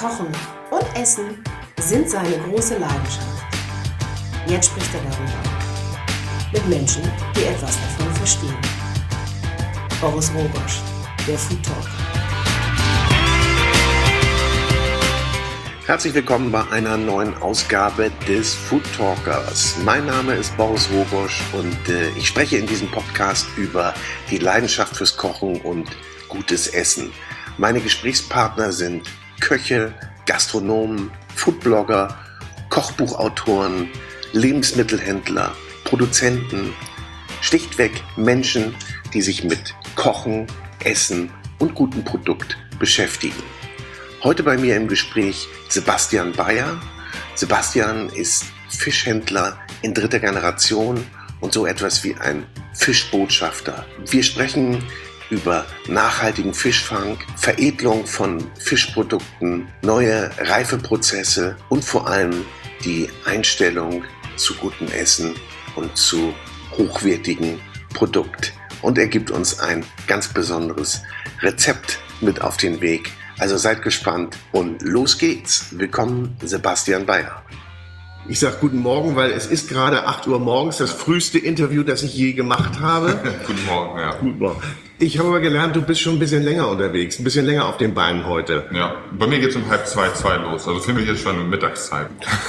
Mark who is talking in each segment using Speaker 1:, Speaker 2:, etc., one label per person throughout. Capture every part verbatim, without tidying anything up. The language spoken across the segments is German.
Speaker 1: Kochen und Essen sind seine große Leidenschaft. Jetzt spricht er darüber. Mit Menschen, die etwas davon verstehen. Boris Rogosch, der Food Talker.
Speaker 2: Herzlich willkommen bei einer neuen Ausgabe des Food Talkers. Mein Name ist Boris Rogosch und äh, ich spreche in diesem Podcast über die Leidenschaft fürs Kochen und gutes Essen. Meine Gesprächspartner sind Köche, Gastronomen, Foodblogger, Kochbuchautoren, Lebensmittelhändler, Produzenten, schlichtweg Menschen, die sich mit Kochen, Essen und gutem Produkt beschäftigen. Heute bei mir im Gespräch Sebastian Bayer. Sebastian ist Fischhändler in dritter Generation und so etwas wie ein Fischbotschafter. Wir sprechen über nachhaltigen Fischfang, Veredelung von Fischprodukten, neue Reifeprozesse und vor allem die Einstellung zu gutem Essen und zu hochwertigem Produkt. Und er gibt uns ein ganz besonderes Rezept mit auf den Weg. Also seid gespannt und los geht's. Willkommen, Sebastian Bayer.
Speaker 3: Ich sage guten Morgen, weil es ist gerade acht Uhr morgens, das früheste Interview, das ich je gemacht habe.
Speaker 4: Guten Morgen, ja.
Speaker 3: Guten Morgen. Ich habe aber gelernt, du bist schon ein bisschen länger unterwegs, ein bisschen länger auf den Beinen heute.
Speaker 4: Ja, bei mir geht's um halb zwei, zwei los. Also für mich ist schon Mittagszeit.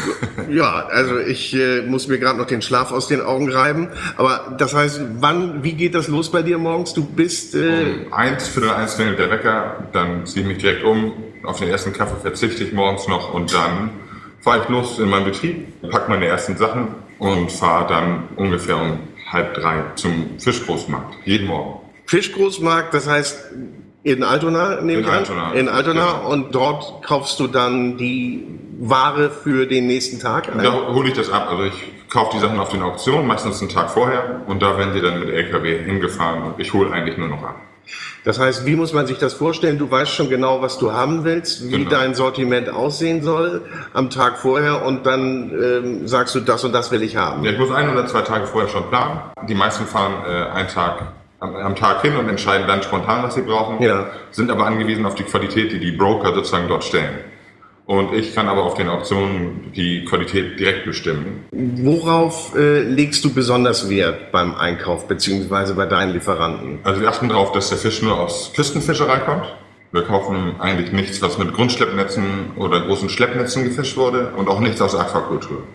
Speaker 3: Ja, also ich äh, muss mir gerade noch den Schlaf aus den Augen reiben. Aber das heißt, wann, wie geht das los bei dir morgens? Du bist... Äh
Speaker 4: um eins, Viertel eins klingelt der Wecker, dann ziehe ich mich direkt um. Auf den ersten Kaffee verzichte ich morgens noch und dann fahre ich los in meinen Betrieb, packe meine ersten Sachen und fahre dann ungefähr um halb drei zum Fischgroßmarkt. Jeden Morgen.
Speaker 3: Fischgroßmarkt, das heißt in Altona, nehme
Speaker 4: in
Speaker 3: ich an?
Speaker 4: Altona.
Speaker 3: In Altona.
Speaker 4: Genau.
Speaker 3: Und dort kaufst du dann die Ware für den nächsten Tag ein?
Speaker 4: Da hole ich das ab. Also ich kaufe die Sachen auf den Auktionen, meistens einen Tag vorher. Und da werden die dann mit L K W hingefahren und ich hole eigentlich nur noch ab.
Speaker 3: Das heißt, wie muss man sich das vorstellen? Du weißt schon genau, was du haben willst, wie
Speaker 4: Genau.
Speaker 3: dein Sortiment aussehen soll am Tag vorher und dann ähm, sagst du, das und das will ich haben.
Speaker 4: Ja, ich muss ein oder zwei Tage vorher schon planen. Die meisten fahren äh, einen Tag am, am Tag hin und entscheiden dann spontan, was sie brauchen.
Speaker 3: Ja.
Speaker 4: Sind aber angewiesen auf die Qualität, die die Broker sozusagen dort stellen. Und ich kann aber auf den Auktionen die Qualität direkt bestimmen.
Speaker 3: Worauf äh, legst du besonders Wert beim Einkauf beziehungsweise bei deinen Lieferanten?
Speaker 4: Also wir achten darauf, dass der Fisch nur aus Küstenfischerei kommt. Wir kaufen eigentlich nichts, was mit Grundschleppnetzen oder großen Schleppnetzen gefischt wurde und auch nichts aus Aquakultur.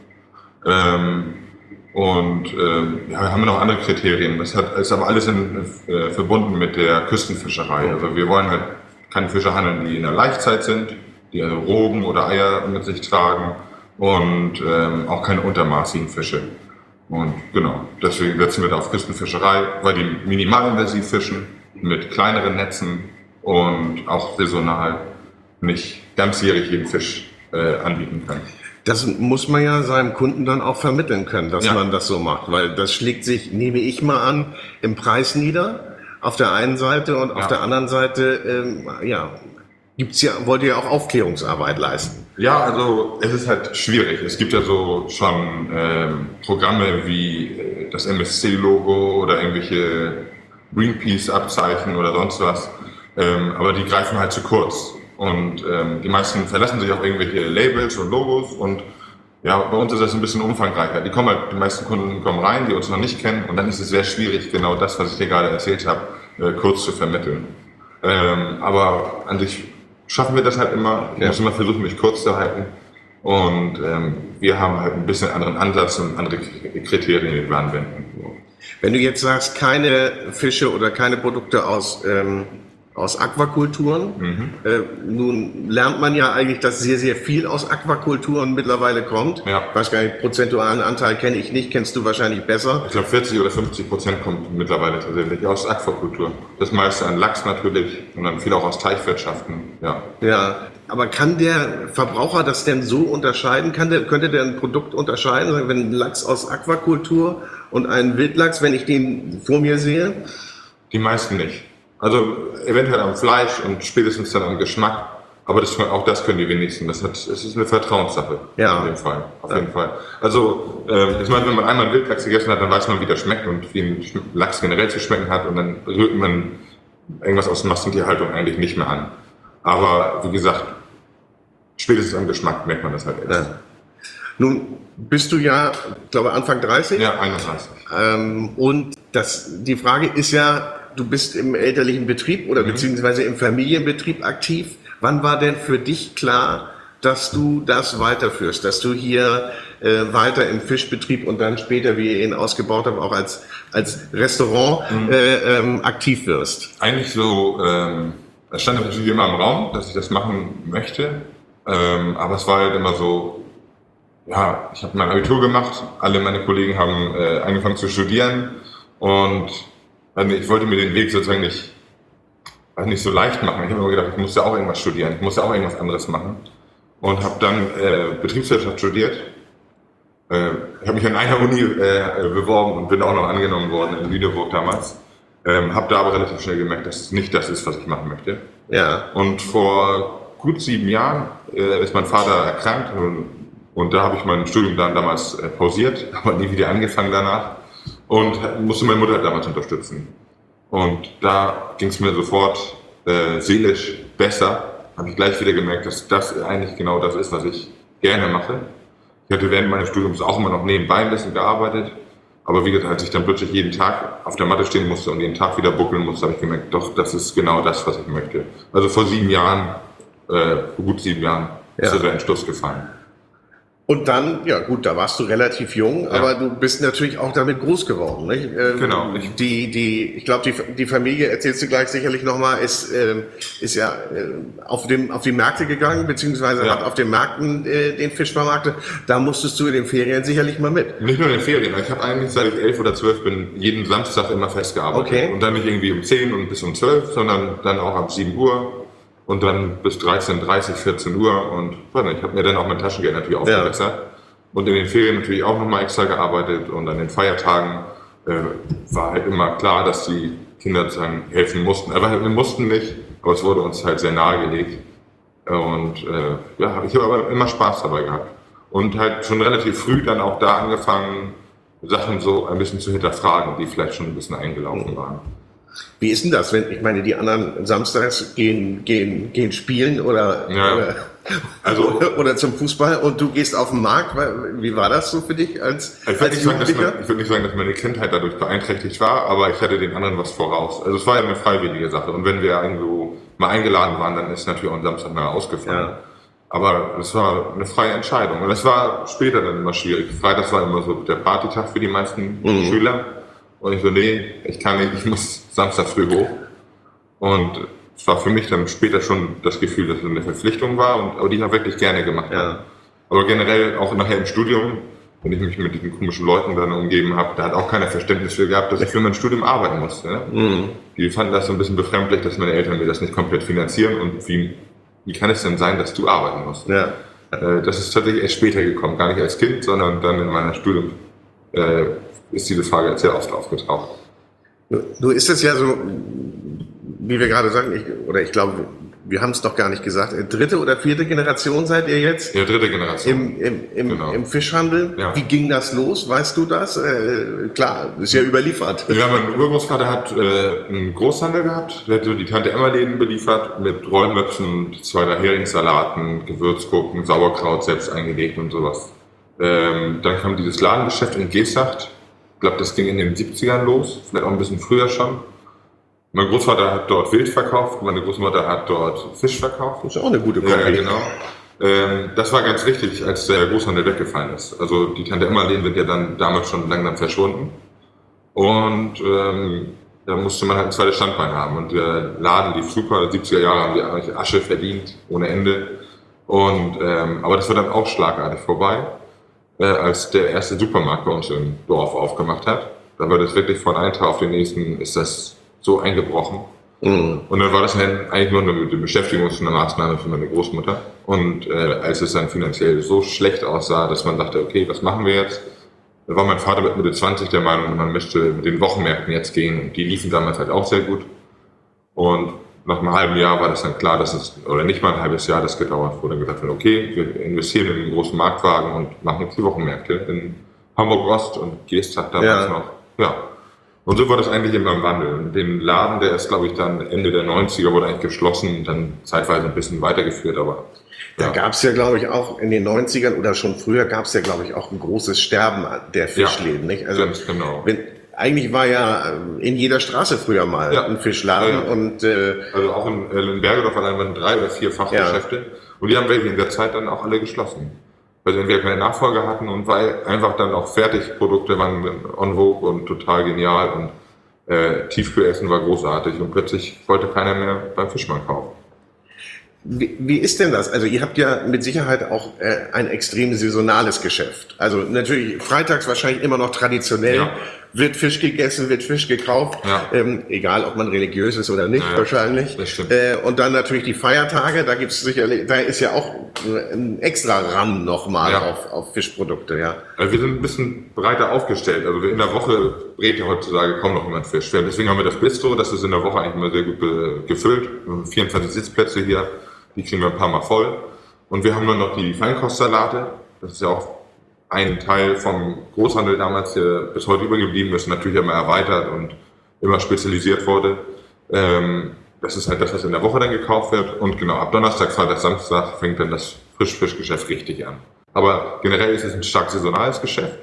Speaker 4: Ähm, und ähm, ja, wir haben noch andere Kriterien. Das hat, ist aber alles in, äh, verbunden mit der Küstenfischerei. Also wir wollen halt keine Fische handeln, die in der Laichzeit sind, die also Rogen oder Eier mit sich tragen und ähm, auch keine untermaßigen Fische. Und genau, deswegen setzen wir da auf Küstenfischerei, weil die minimalinvasiv fischen mit kleineren Netzen und auch saisonal nicht ganzjährig jeden Fisch äh, anbieten können.
Speaker 3: Das muss man ja seinem Kunden dann auch vermitteln können, dass
Speaker 4: Ja.
Speaker 3: man das so macht, weil das schlägt sich, nehme ich mal an, im Preis nieder, auf der einen Seite und auf
Speaker 4: Ja.
Speaker 3: der anderen Seite, ähm, ja, gibt's ja, wollt ihr ja auch Aufklärungsarbeit leisten.
Speaker 4: Ja, also es ist halt schwierig. Es gibt ja so schon ähm, Programme wie äh, das M S C-Logo oder irgendwelche Greenpeace-Abzeichen oder sonst was, ähm, aber die greifen halt zu kurz. Und ähm, die meisten verlassen sich auf irgendwelche Labels und Logos und ja, bei uns ist das ein bisschen umfangreicher. Die kommen halt, die meisten Kunden kommen rein, die uns noch nicht kennen und dann ist es sehr schwierig, genau das, was ich dir gerade erzählt habe, äh, kurz zu vermitteln. Ähm, aber an sich schaffen wir das halt immer. Ich
Speaker 3: Ja.
Speaker 4: muss immer versuchen, mich kurz zu halten. Und ähm, wir haben halt ein bisschen anderen Ansatz und andere K- Kriterien, die wir anwenden.
Speaker 3: Wenn du jetzt sagst, keine Fische oder keine Produkte aus, ähm, aus Aquakulturen,
Speaker 4: Mhm.
Speaker 3: äh, nun lernt man ja eigentlich, dass sehr, sehr viel aus Aquakulturen mittlerweile kommt.
Speaker 4: Ja.
Speaker 3: Ich weiß gar nicht, prozentualen Anteil kenne ich nicht, kennst du wahrscheinlich besser.
Speaker 4: Ich glaube, vierzig oder fünfzig Prozent kommt mittlerweile tatsächlich aus Aquakultur. Das meiste an Lachs natürlich und dann viel auch aus Teichwirtschaften. Ja.
Speaker 3: Ja, aber kann der Verbraucher das denn so unterscheiden? Kann der, könnte der ein Produkt unterscheiden, sagen, wenn ein Lachs aus Aquakultur und ein Wildlachs, wenn ich den vor mir sehe?
Speaker 4: Die meisten nicht. Also eventuell am Fleisch und spätestens dann am Geschmack. Aber das, auch das können die wenigsten. Das, hat, das ist eine Vertrauenssache.
Speaker 3: Ja.
Speaker 4: In dem Fall. Auf jeden Fall. Also, äh, ich meine, wenn man einmal einen Wildlachs gegessen hat, dann weiß man, wie der schmeckt und wie ein Lachs generell zu schmecken hat. Und dann rührt man irgendwas aus Massentierhaltung eigentlich nicht mehr an. Aber wie gesagt, spätestens am Geschmack merkt man das halt erst.
Speaker 3: Ja. Nun bist du ja, ich glaube, Anfang dreißig.
Speaker 4: Ja, einunddreißig.
Speaker 3: Ähm, und das, die Frage ist ja, du bist im elterlichen Betrieb oder mhm. beziehungsweise im Familienbetrieb aktiv. Wann war denn für dich klar, dass du das weiterführst, dass du hier äh, weiter im Fischbetrieb und dann später, wie ihr ihn ausgebaut habt, auch als, als Restaurant mhm. äh, ähm, aktiv wirst?
Speaker 4: Eigentlich so, ähm, es stand natürlich immer im Raum, dass ich das machen möchte, ähm, aber es war halt immer so, ja, ich habe mein Abitur gemacht, alle meine Kollegen haben äh, angefangen zu studieren und also ich wollte mir den Weg sozusagen nicht, also nicht so leicht machen. Ich habe immer gedacht, ich muss ja auch irgendwas studieren, ich muss ja auch irgendwas anderes machen. Und habe dann äh, Betriebswirtschaft studiert. Äh, ich habe mich an einer Uni äh, beworben und bin auch noch angenommen worden in Lüneburg damals. Ähm, habe da aber relativ schnell gemerkt, dass es nicht das ist, was ich machen möchte.
Speaker 3: Ja.
Speaker 4: Und vor gut sieben Jahren äh, ist mein Vater erkrankt und, und da habe ich mein Studium dann damals äh, pausiert, aber nie wieder angefangen danach und musste meine Mutter damals unterstützen. Und da ging es mir sofort äh, seelisch besser. Habe ich gleich wieder gemerkt, dass das eigentlich genau das ist, was ich gerne mache. Ich hatte während meines Studiums auch immer noch nebenbei ein bisschen gearbeitet. Aber wie gesagt, als ich dann plötzlich jeden Tag auf der Matte stehen musste und jeden Tag wieder buckeln musste, habe ich gemerkt, doch, das ist genau das, was ich möchte. Also vor sieben Jahren, äh, vor gut sieben Jahren, ja. ist der Entschluss gefallen.
Speaker 3: Und dann, ja gut, da warst du relativ jung, ja. aber du bist natürlich auch damit groß geworden. Nicht? Ähm,
Speaker 4: genau.
Speaker 3: Ich, die, die, ich glaube, die, die Familie, erzählst du gleich sicherlich nochmal, ist, äh, ist ja äh, auf, dem, auf die Märkte gegangen, beziehungsweise ja. hat auf den Märkten äh, den Fisch vermarktet. Da musstest du in den Ferien sicherlich mal mit.
Speaker 4: Nicht nur in den Ferien, ich habe eigentlich seit ich elf oder zwölf bin, jeden Samstag immer festgearbeitet. Okay. Und dann nicht irgendwie um zehn und bis um zwölf, sondern dann auch ab sieben Uhr. Und dann bis dreizehn Uhr dreißig, vierzehn Uhr und ich habe mir dann auch mein Taschengeld natürlich aufgebessert. Ja. Und in den Ferien natürlich auch nochmal extra gearbeitet und an den Feiertagen äh, war halt immer klar, dass die Kinder sozusagen helfen mussten. Aber wir mussten nicht, aber es wurde uns halt sehr nahegelegt. Und äh, ja, ich habe aber immer Spaß dabei gehabt. Und halt schon relativ früh dann auch da angefangen, Sachen so ein bisschen zu hinterfragen, die vielleicht schon ein bisschen eingelaufen waren.
Speaker 3: Wie ist denn das, wenn, ich meine, die anderen samstags gehen, gehen, gehen spielen oder,
Speaker 4: ja.
Speaker 3: oder, also, oder, oder zum Fußball und du gehst auf den Markt? Wie war das so für dich als,
Speaker 4: ich
Speaker 3: als
Speaker 4: Jugendlicher? Ich würde nicht sagen, dass meine Kindheit dadurch beeinträchtigt war, aber ich hatte den anderen was voraus. Also es war ja eine freiwillige Sache und wenn wir irgendwo mal eingeladen waren, dann ist natürlich auch am Samstag mal ausgefallen. Ja. Aber es war eine freie Entscheidung und es war später dann immer schwierig. Freitag war immer so der Partytag für die meisten mhm. Schüler. Und ich so, nee, ich kann nicht, ich muss Samstag früh hoch. Und es war für mich dann später schon das Gefühl, dass es eine Verpflichtung war, und, aber die ich auch wirklich gerne gemacht habe. Ja. Aber generell auch nachher im Studium, wenn ich mich mit diesen komischen Leuten dann umgeben habe, da hat auch keiner Verständnis für gehabt, dass ich für mein Studium arbeiten musste. Ne? Mhm. Die fanden das so ein bisschen befremdlich, dass meine Eltern mir das nicht komplett finanzieren und wie, wie kann es denn sein, dass du arbeiten musst? Ja. Äh, das ist tatsächlich erst später gekommen, gar nicht als Kind, sondern dann in meiner Studium. Äh, ist diese Frage sehr oft aufgetaucht.
Speaker 3: Nur ist es ja so, wie wir gerade sagen, ich, oder ich glaube, wir haben es doch gar nicht gesagt, dritte oder vierte Generation seid ihr jetzt?
Speaker 4: Ja, dritte Generation.
Speaker 3: Im, im, im, genau. im Fischhandel.
Speaker 4: Ja.
Speaker 3: Wie ging das los? Weißt du das? Äh, klar, ist ja überliefert.
Speaker 4: Ja, mein Urgroßvater hat äh, einen Großhandel gehabt, der hat so die Tante-Emma-Läden beliefert mit Rollmöpfen, zwei, drei Heringssalaten, Gewürzgurken, Sauerkraut selbst eingelegt und sowas. Ähm, dann kam dieses Ladengeschäft in Geesthacht. Ich glaube, das ging in den siebzigern los, vielleicht auch ein bisschen früher schon. Mein Großvater hat dort Wild verkauft, meine Großmutter hat dort Fisch verkauft.
Speaker 3: Das ist auch eine gute Kombi.
Speaker 4: Ja, genau. Ähm, das war ganz wichtig, als der Großhandel weggefallen ist. Also die Tante-Emma-Läden sind ja dann damals schon langsam verschwunden. Und ähm, da musste man halt ein zweites Standbein haben. Und der Laden lief super, siebziger Jahre haben die eigentlich Asche verdient, ohne Ende. Und, ähm, aber das war dann auch schlagartig vorbei. Als der erste Supermarkt bei uns im Dorf aufgemacht hat. Da war das wirklich von einem Tag auf den nächsten ist das so eingebrochen. Mhm. Und dann war das halt eigentlich nur eine Beschäftigungsmaßnahme für meine Großmutter. Und äh, als es dann finanziell so schlecht aussah, dass man dachte, okay, was machen wir jetzt? Da war mein Vater mit Mitte zwanzig der Meinung, man möchte mit den Wochenmärkten jetzt gehen. Und die liefen damals halt auch sehr gut. Und nach einem halben Jahr war das dann klar, dass es, oder nicht mal ein halbes Jahr, das gedauert wurde, dann gesagt wird, okay, wir investieren in einen großen Marktwagen und machen jetzt die Wochenmärkte in Hamburg-Ost und Geesthacht damals ja. noch. Ja. Und so war das eigentlich immer im Wandel. Und den Laden, der ist, glaube ich, dann Ende der neunziger wurde eigentlich geschlossen und dann zeitweise ein bisschen weitergeführt, aber
Speaker 3: Da
Speaker 4: ja.
Speaker 3: gab es ja, glaube ich, auch in den neunzigern oder schon früher gab es ja, glaube ich, auch ein großes Sterben der Fischläden, nicht? Also,
Speaker 4: ganz genau.
Speaker 3: wenn, eigentlich war ja in jeder Straße früher mal
Speaker 4: Ja.
Speaker 3: ein Fischladen
Speaker 4: Ja, ja.
Speaker 3: und äh,
Speaker 4: Also auch in, äh, in Bergedorf allein waren drei oder vier Fachgeschäfte und die haben welche in der Zeit dann auch alle geschlossen. Weil sie entweder keine Nachfolger hatten und weil einfach dann auch Fertigprodukte waren en vogue und total genial und äh, Tiefkühlessen war großartig und plötzlich wollte keiner mehr beim Fischmann kaufen.
Speaker 3: Wie, wie ist denn das? Also ihr habt ja mit Sicherheit auch äh, ein extrem saisonales Geschäft. Also natürlich freitags wahrscheinlich immer noch traditionell.
Speaker 4: Ja.
Speaker 3: Wird Fisch gegessen, wird Fisch gekauft.
Speaker 4: Ja.
Speaker 3: Ähm, egal, ob man religiös ist oder nicht,
Speaker 4: Ja, ja.
Speaker 3: wahrscheinlich.
Speaker 4: Das stimmt.
Speaker 3: Äh, und dann natürlich die Feiertage. Da gibt's sicherlich, da ist ja auch ein extra Ramm nochmal
Speaker 4: Ja.
Speaker 3: auf, auf Fischprodukte, ja.
Speaker 4: Also wir sind ein bisschen breiter aufgestellt. Also in der Woche brät ja heutzutage kaum noch jemand Fisch. Deswegen haben wir das Bistro, das ist in der Woche eigentlich immer sehr gut be- gefüllt. Wir haben vierundzwanzig Sitzplätze hier, die kriegen wir ein paar Mal voll. Und wir haben nur noch die Feinkostsalate. Das ist ja auch ein Teil vom Großhandel damals, der bis heute übergeblieben ist, natürlich immer erweitert und immer spezialisiert wurde. Ähm, das ist halt das, was in der Woche dann gekauft wird. Und genau, ab Donnerstag, Freitag, Samstag fängt dann das Frischfischgeschäft richtig an. Aber generell ist es ein stark saisonales Geschäft.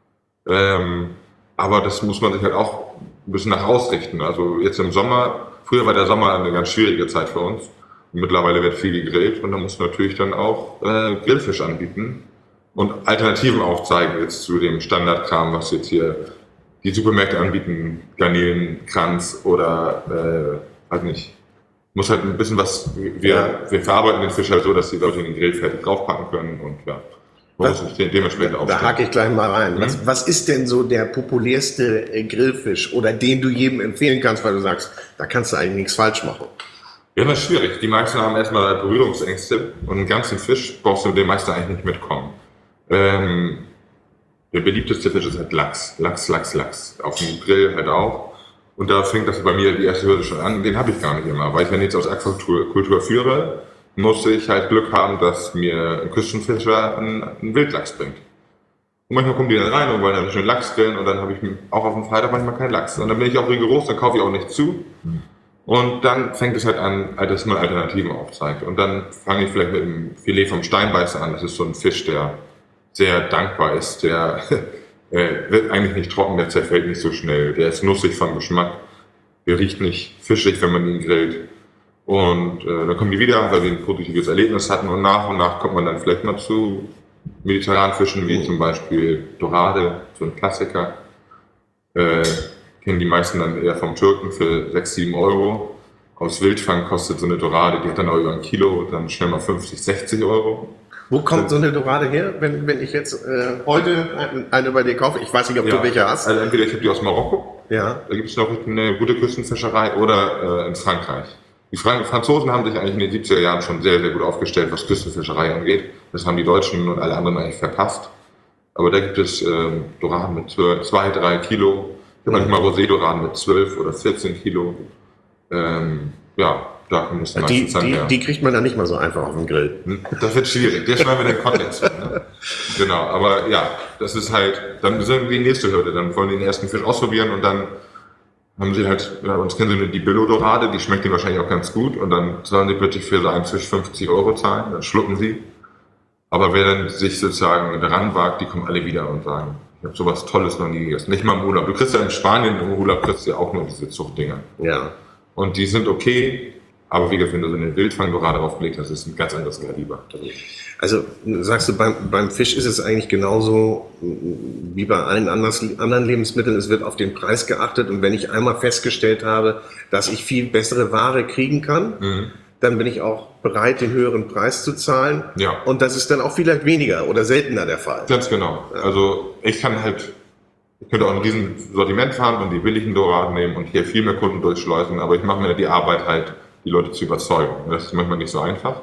Speaker 4: Ähm, aber das muss man sich halt auch ein bisschen nach ausrichten. Also jetzt im Sommer, früher war der Sommer eine ganz schwierige Zeit für uns. Und mittlerweile wird viel gegrillt und da muss man natürlich dann auch äh, Grillfisch anbieten und Alternativen aufzeigen jetzt zu dem Standardkram, was jetzt hier die Supermärkte anbieten, Garnelen, Kranz oder äh, halt nicht. Muss halt ein bisschen was, wir, wir verarbeiten den Fisch halt so, dass die Leute den Grill fertig draufpacken können und ja, man muss sich dementsprechend
Speaker 3: Da
Speaker 4: aufstellen.
Speaker 3: hake ich gleich mal rein. Was,
Speaker 4: Mhm.
Speaker 3: was ist denn so der populärste äh, Grillfisch oder den du jedem empfehlen kannst, weil du sagst, da kannst du eigentlich nichts falsch machen?
Speaker 4: Ja, das ist schwierig. Die meisten haben erstmal Berührungsängste und einen ganzen Fisch brauchst du mit dem meisten eigentlich nicht mitkommen. Ähm, der beliebteste Fisch ist halt Lachs. Lachs, Lachs, Lachs. Auf dem Grill halt auch. Und da fängt das bei mir die erste Hürde schon an. Den habe ich gar nicht immer. Weil ich, wenn ich jetzt aus Aquakultur Kultur führe, musste ich halt Glück haben, dass mir ein Küstenfischer einen, einen Wildlachs bringt. Und manchmal kommen die dann rein und wollen dann schön Lachs grillen und dann habe ich auch auf dem Freitag manchmal keinen Lachs. Und dann bin ich auch rigoros, dann kaufe ich auch nicht zu. Und dann fängt es halt an, dass man Alternativen aufzeigt. Und dann fange ich vielleicht mit dem Filet vom Steinbeißer an. Das ist so ein Fisch, der sehr dankbar ist. Der äh, wird eigentlich nicht trocken, der zerfällt nicht so schnell. Der ist nussig vom Geschmack. Der riecht nicht fischig, wenn man ihn grillt. Und äh, dann kommen die wieder, weil wir ein positives Erlebnis hatten. Und nach und nach kommt man dann vielleicht mal zu mediterranen Fischen, wie zum Beispiel Dorade, so ein Klassiker. Äh, kennen die meisten dann eher vom Türken für sechs, sieben Euro. Aus Wildfang kostet so eine Dorade, die hat dann auch über ein Kilo, dann schnell mal fünfzig, sechzig Euro.
Speaker 3: Wo kommt so eine Dorade her, wenn, wenn ich jetzt äh, heute eine, eine bei dir kaufe? Ich weiß nicht, ob du welche hast.
Speaker 4: Also entweder ich habe die aus Marokko,
Speaker 3: Ja.
Speaker 4: da gibt es noch eine gute Küstenfischerei, oder äh, in Frankreich. Die Frank Franzosen haben sich eigentlich in den siebziger Jahren schon sehr, sehr gut aufgestellt, was Küstenfischerei angeht. Das haben die Deutschen und alle anderen eigentlich verpasst. Aber da gibt es ähm, Doraden mit zwei, drei Kilo, manchmal Rosé-Doraden mit zwölf oder vierzehn Kilo. Ähm, ja, da kommt es
Speaker 3: Die,
Speaker 4: meistens dann
Speaker 3: die,
Speaker 4: her.
Speaker 3: die kriegt man dann nicht mal so einfach auf dem Grill.
Speaker 4: Das wird schwierig, der schneiden wir den Kontext. Ne? Genau, aber ja, das ist halt, dann sind wir die nächste Hürde, dann wollen die den ersten Fisch ausprobieren und dann haben sie halt, ja, uns kennen sie die Billo-Dorade, die schmeckt ihnen wahrscheinlich auch ganz gut und dann sollen sie plötzlich für so einen Fisch fünfzig Euro zahlen, dann schlucken sie. Aber wer dann sich sozusagen daran wagt, die kommen alle wieder und sagen, ich habe sowas Tolles noch nie gegessen. Nicht mal im Urlaub. Du kriegst ja in Spanien im Urlaub kriegst du ja auch nur diese Zuchtdinger.
Speaker 3: Ja.
Speaker 4: Und die sind okay, aber wie gesagt, wenn du so eine Wildfang-Dorade draufgelegt hast, ist ein ganz anderes Kaliber.
Speaker 3: Also sagst du, beim, beim Fisch ist es eigentlich genauso wie bei allen anders, anderen Lebensmitteln. Es wird auf den Preis geachtet und wenn ich einmal festgestellt habe, dass ich viel bessere Ware kriegen kann,
Speaker 4: Mhm.
Speaker 3: dann bin ich auch bereit, den höheren Preis zu zahlen.
Speaker 4: Ja.
Speaker 3: Und das ist dann auch vielleicht weniger oder seltener der Fall.
Speaker 4: Ganz genau. Also ich kann halt, ich könnte auch ein riesen Sortiment fahren und die billigen Doraden nehmen und hier viel mehr Kunden durchschleusen, aber ich mache mir die Arbeit halt, die Leute zu überzeugen. Das ist manchmal nicht so einfach.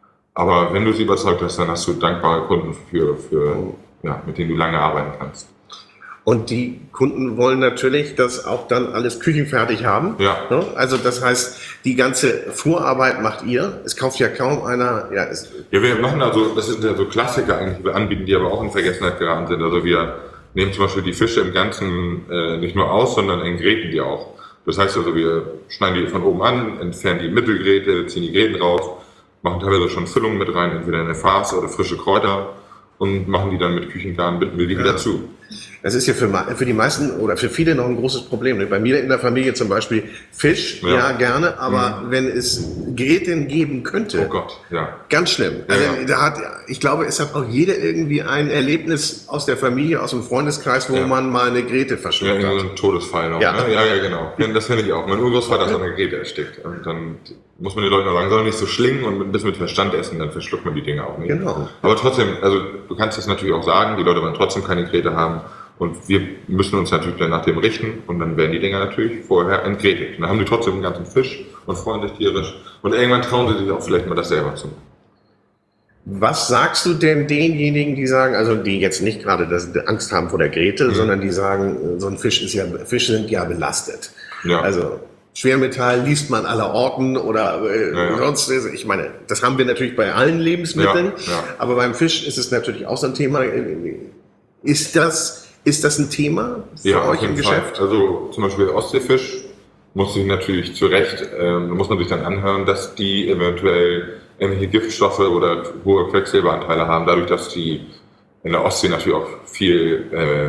Speaker 4: Aber wenn du sie überzeugt hast, dann hast du dankbare Kunden, für, für, ja, mit denen du lange arbeiten kannst.
Speaker 3: Und die Kunden wollen natürlich das auch dann alles küchenfertig haben.
Speaker 4: Ja.
Speaker 3: Ne? Also das heißt, die ganze Vorarbeit macht ihr. Es kauft ja kaum einer. Ja, es,
Speaker 4: Ja, wir machen also, das sind ja so Klassiker eigentlich, die wir anbieten, die aber auch in Vergessenheit geraten sind. Also wir nehmen zum Beispiel die Fische im Ganzen äh, nicht nur aus, sondern entgräten die auch. Das heißt also, wir schneiden die von oben an, entfernen die Mittelgräte, ziehen die Gräten raus, machen teilweise schon Füllungen mit rein, entweder eine Farce oder frische Kräuter und machen die dann mit Küchengarn, binden wir die ja. wieder zu.
Speaker 3: Das ist ja für, für die meisten oder für viele noch ein großes Problem. Bei mir in der Familie zum Beispiel Fisch, ja, ja gerne, aber mhm. wenn es Gräten geben könnte,
Speaker 4: oh Gott, ja.
Speaker 3: ganz schlimm.
Speaker 4: Ja,
Speaker 3: also,
Speaker 4: ja.
Speaker 3: Da hat, ich glaube, es hat auch jeder irgendwie ein Erlebnis aus der Familie, aus dem Freundeskreis, wo ja. man mal eine Gräte verschluckt
Speaker 4: ja,
Speaker 3: hat.
Speaker 4: Ja, so ein Todesfall noch.
Speaker 3: Ja,
Speaker 4: ne? ja, ja, genau. Ja, das finde ich auch. Mein Urgroßvater hat an einer Gräte erstickt. Und dann muss man den Leuten auch sagen, soll nicht so schlingen und ein bisschen mit Verstand essen, dann verschluckt man die Dinge auch nicht.
Speaker 3: Genau.
Speaker 4: Aber trotzdem, also du kannst das natürlich auch sagen, die Leute wollen trotzdem keine Gräte haben. Und wir müssen uns natürlich dann nach dem richten und dann werden die Dinger natürlich vorher entgrätet. Und dann haben die trotzdem einen ganzen Fisch und freuen sich tierisch. Und irgendwann trauen sie sich auch vielleicht mal das selber zu machen.
Speaker 3: Was sagst du denn denjenigen, die sagen, also die jetzt nicht gerade das, die Angst haben vor der Gräte, mhm. sondern die sagen, so ein Fisch ist ja, Fische sind ja belastet.
Speaker 4: Ja.
Speaker 3: Also Schwermetall liest man aller Orten oder äh, ja, ja. sonst. Ich meine, das haben wir natürlich bei allen Lebensmitteln,
Speaker 4: ja, ja.
Speaker 3: aber beim Fisch ist es natürlich auch so ein Thema. Ist das Ist das ein Thema für
Speaker 4: ja,
Speaker 3: euch im Geschäft?
Speaker 4: Fall. Also zum Beispiel Ostseefisch muss sich natürlich zu Recht, ähm, muss man sich dann anhören, dass die eventuell irgendwelche Giftstoffe oder hohe Quecksilberanteile haben, dadurch, dass die in der Ostsee natürlich auch viel,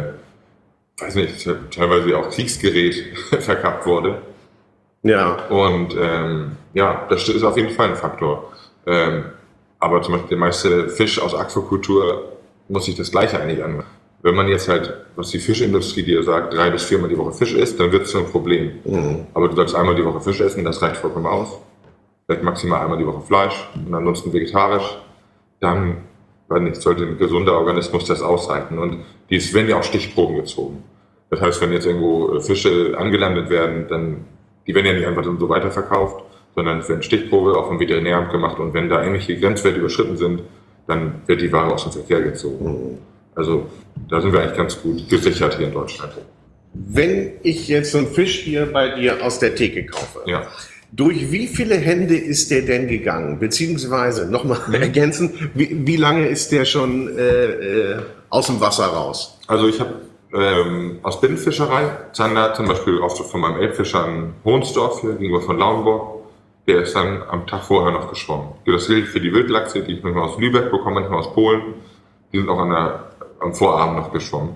Speaker 4: äh, weiß nicht, teilweise auch Kriegsgerät verkappt wurde.
Speaker 3: Ja.
Speaker 4: Und ähm, ja, das ist auf jeden Fall ein Faktor. Ähm, aber zum Beispiel der meiste Fisch aus Aquakultur muss sich das Gleiche eigentlich anhören. Wenn man jetzt halt, was die Fischindustrie dir sagt, drei bis viermal die Woche Fisch isst, dann wird es ein Problem. Mhm. Aber du sollst einmal die Woche Fisch essen, das reicht vollkommen aus. Vielleicht maximal einmal die Woche Fleisch und ansonsten vegetarisch. Dann, weiß nicht, sollte ein gesunder Organismus das aushalten. Und die werden ja auch Stichproben gezogen. Das heißt, wenn jetzt irgendwo Fische angelandet werden, dann, die werden ja nicht einfach so weiterverkauft, sondern es werden Stichprobe auf dem Veterinäramt gemacht und wenn da irgendwelche Grenzwerte überschritten sind, dann wird die Ware aus dem Verkehr gezogen. Mhm. Also da sind wir eigentlich ganz gut gesichert hier in Deutschland.
Speaker 3: Wenn ich jetzt so einen Fisch hier bei dir aus der Theke kaufe,
Speaker 4: ja.
Speaker 3: durch wie viele Hände ist der denn gegangen? Beziehungsweise, nochmal mhm. ergänzen, wie, wie lange ist der schon äh, äh, aus dem Wasser raus?
Speaker 4: Also ich habe ähm, aus Binnenfischerei, Zander zum Beispiel oft von meinem Elbfischer in Hohnsdorf hier gegenüber von Lauenburg, der ist dann am Tag vorher noch geschwommen. Das gilt für die Wildlachse, die ich manchmal aus Lübeck bekomme, manchmal aus Polen. Die sind auch an der am Vorabend noch geschwommen.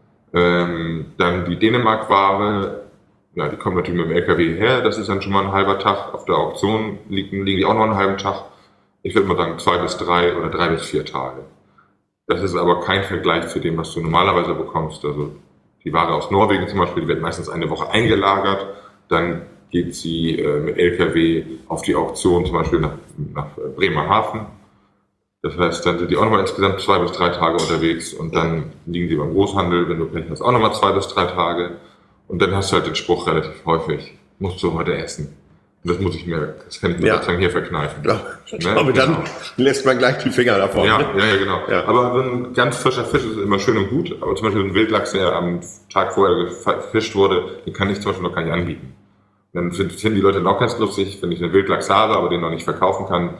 Speaker 4: Ähm, dann die Dänemark-Ware, ja, die kommt natürlich mit dem L K W her, das ist dann schon mal ein halber Tag. Auf der Auktion liegen, liegen die auch noch einen halben Tag. Ich würde mal sagen zwei bis drei oder drei bis vier Tage. Das ist aber kein Vergleich zu dem, was du normalerweise bekommst. Also die Ware aus Norwegen zum Beispiel, die wird meistens eine Woche eingelagert, dann geht sie äh, mit L K W auf die Auktion zum Beispiel nach, nach Bremerhaven. Das heißt, dann sind die auch nochmal insgesamt zwei bis drei Tage unterwegs und dann liegen die beim Großhandel, wenn du Pech hast, auch nochmal zwei bis drei Tage. Und dann hast du halt den Spruch relativ häufig, musst du heute essen. Und das muss ich mir, das kann ich mir
Speaker 3: ja.
Speaker 4: sozusagen hier verkneifen.
Speaker 3: Ja. Ich ne? glaube, dann genau. lässt man gleich die Finger davon.
Speaker 4: Ja,
Speaker 3: ne?
Speaker 4: ja, ja, genau.
Speaker 3: Ja.
Speaker 4: Aber so ein ganz frischer Fisch ist immer schön und gut. Aber zum Beispiel ein Wildlachs, der am Tag vorher gefischt wurde, den kann ich zum Beispiel noch gar nicht anbieten. Dann finden die Leute auch ganz lustig, wenn ich einen Wildlachs habe, aber den noch nicht verkaufen kann.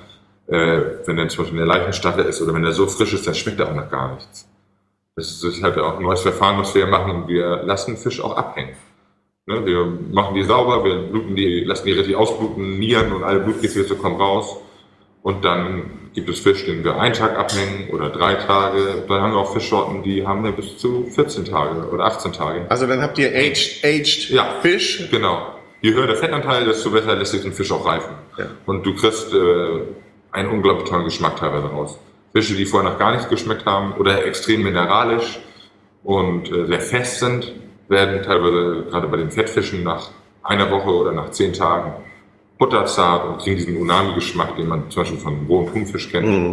Speaker 4: Äh, wenn der zum Beispiel in der Leichenstache ist oder wenn der so frisch ist, dann schmeckt er auch noch gar nichts. Das ist halt auch ein neues Verfahren, was wir machen. Wir lassen Fisch auch abhängen. Ne? Wir machen die sauber, wir bluten die, lassen die richtig ausbluten, Nieren und alle Blutgefäße kommen raus. Und dann gibt es Fisch, den wir einen Tag abhängen oder drei Tage. Dann haben wir auch Fischsorten, die haben wir bis zu vierzehn Tage oder achtzehn Tage.
Speaker 3: Also dann habt ihr aged, aged
Speaker 4: ja,
Speaker 3: Fisch?
Speaker 4: Genau. Je höher der Fettanteil, desto besser lässt sich ein Fisch auch reifen. Ja. Und du kriegst äh, einen unglaublich tollen Geschmack teilweise raus. Fische, die vorher noch gar nichts geschmeckt haben oder extrem mineralisch und äh, sehr fest sind, werden teilweise gerade bei den Fettfischen nach einer Woche oder nach zehn Tagen butterzart und kriegen diesen Unami-Geschmack, den man zum Beispiel von rohem Thunfisch kennt. Mhm.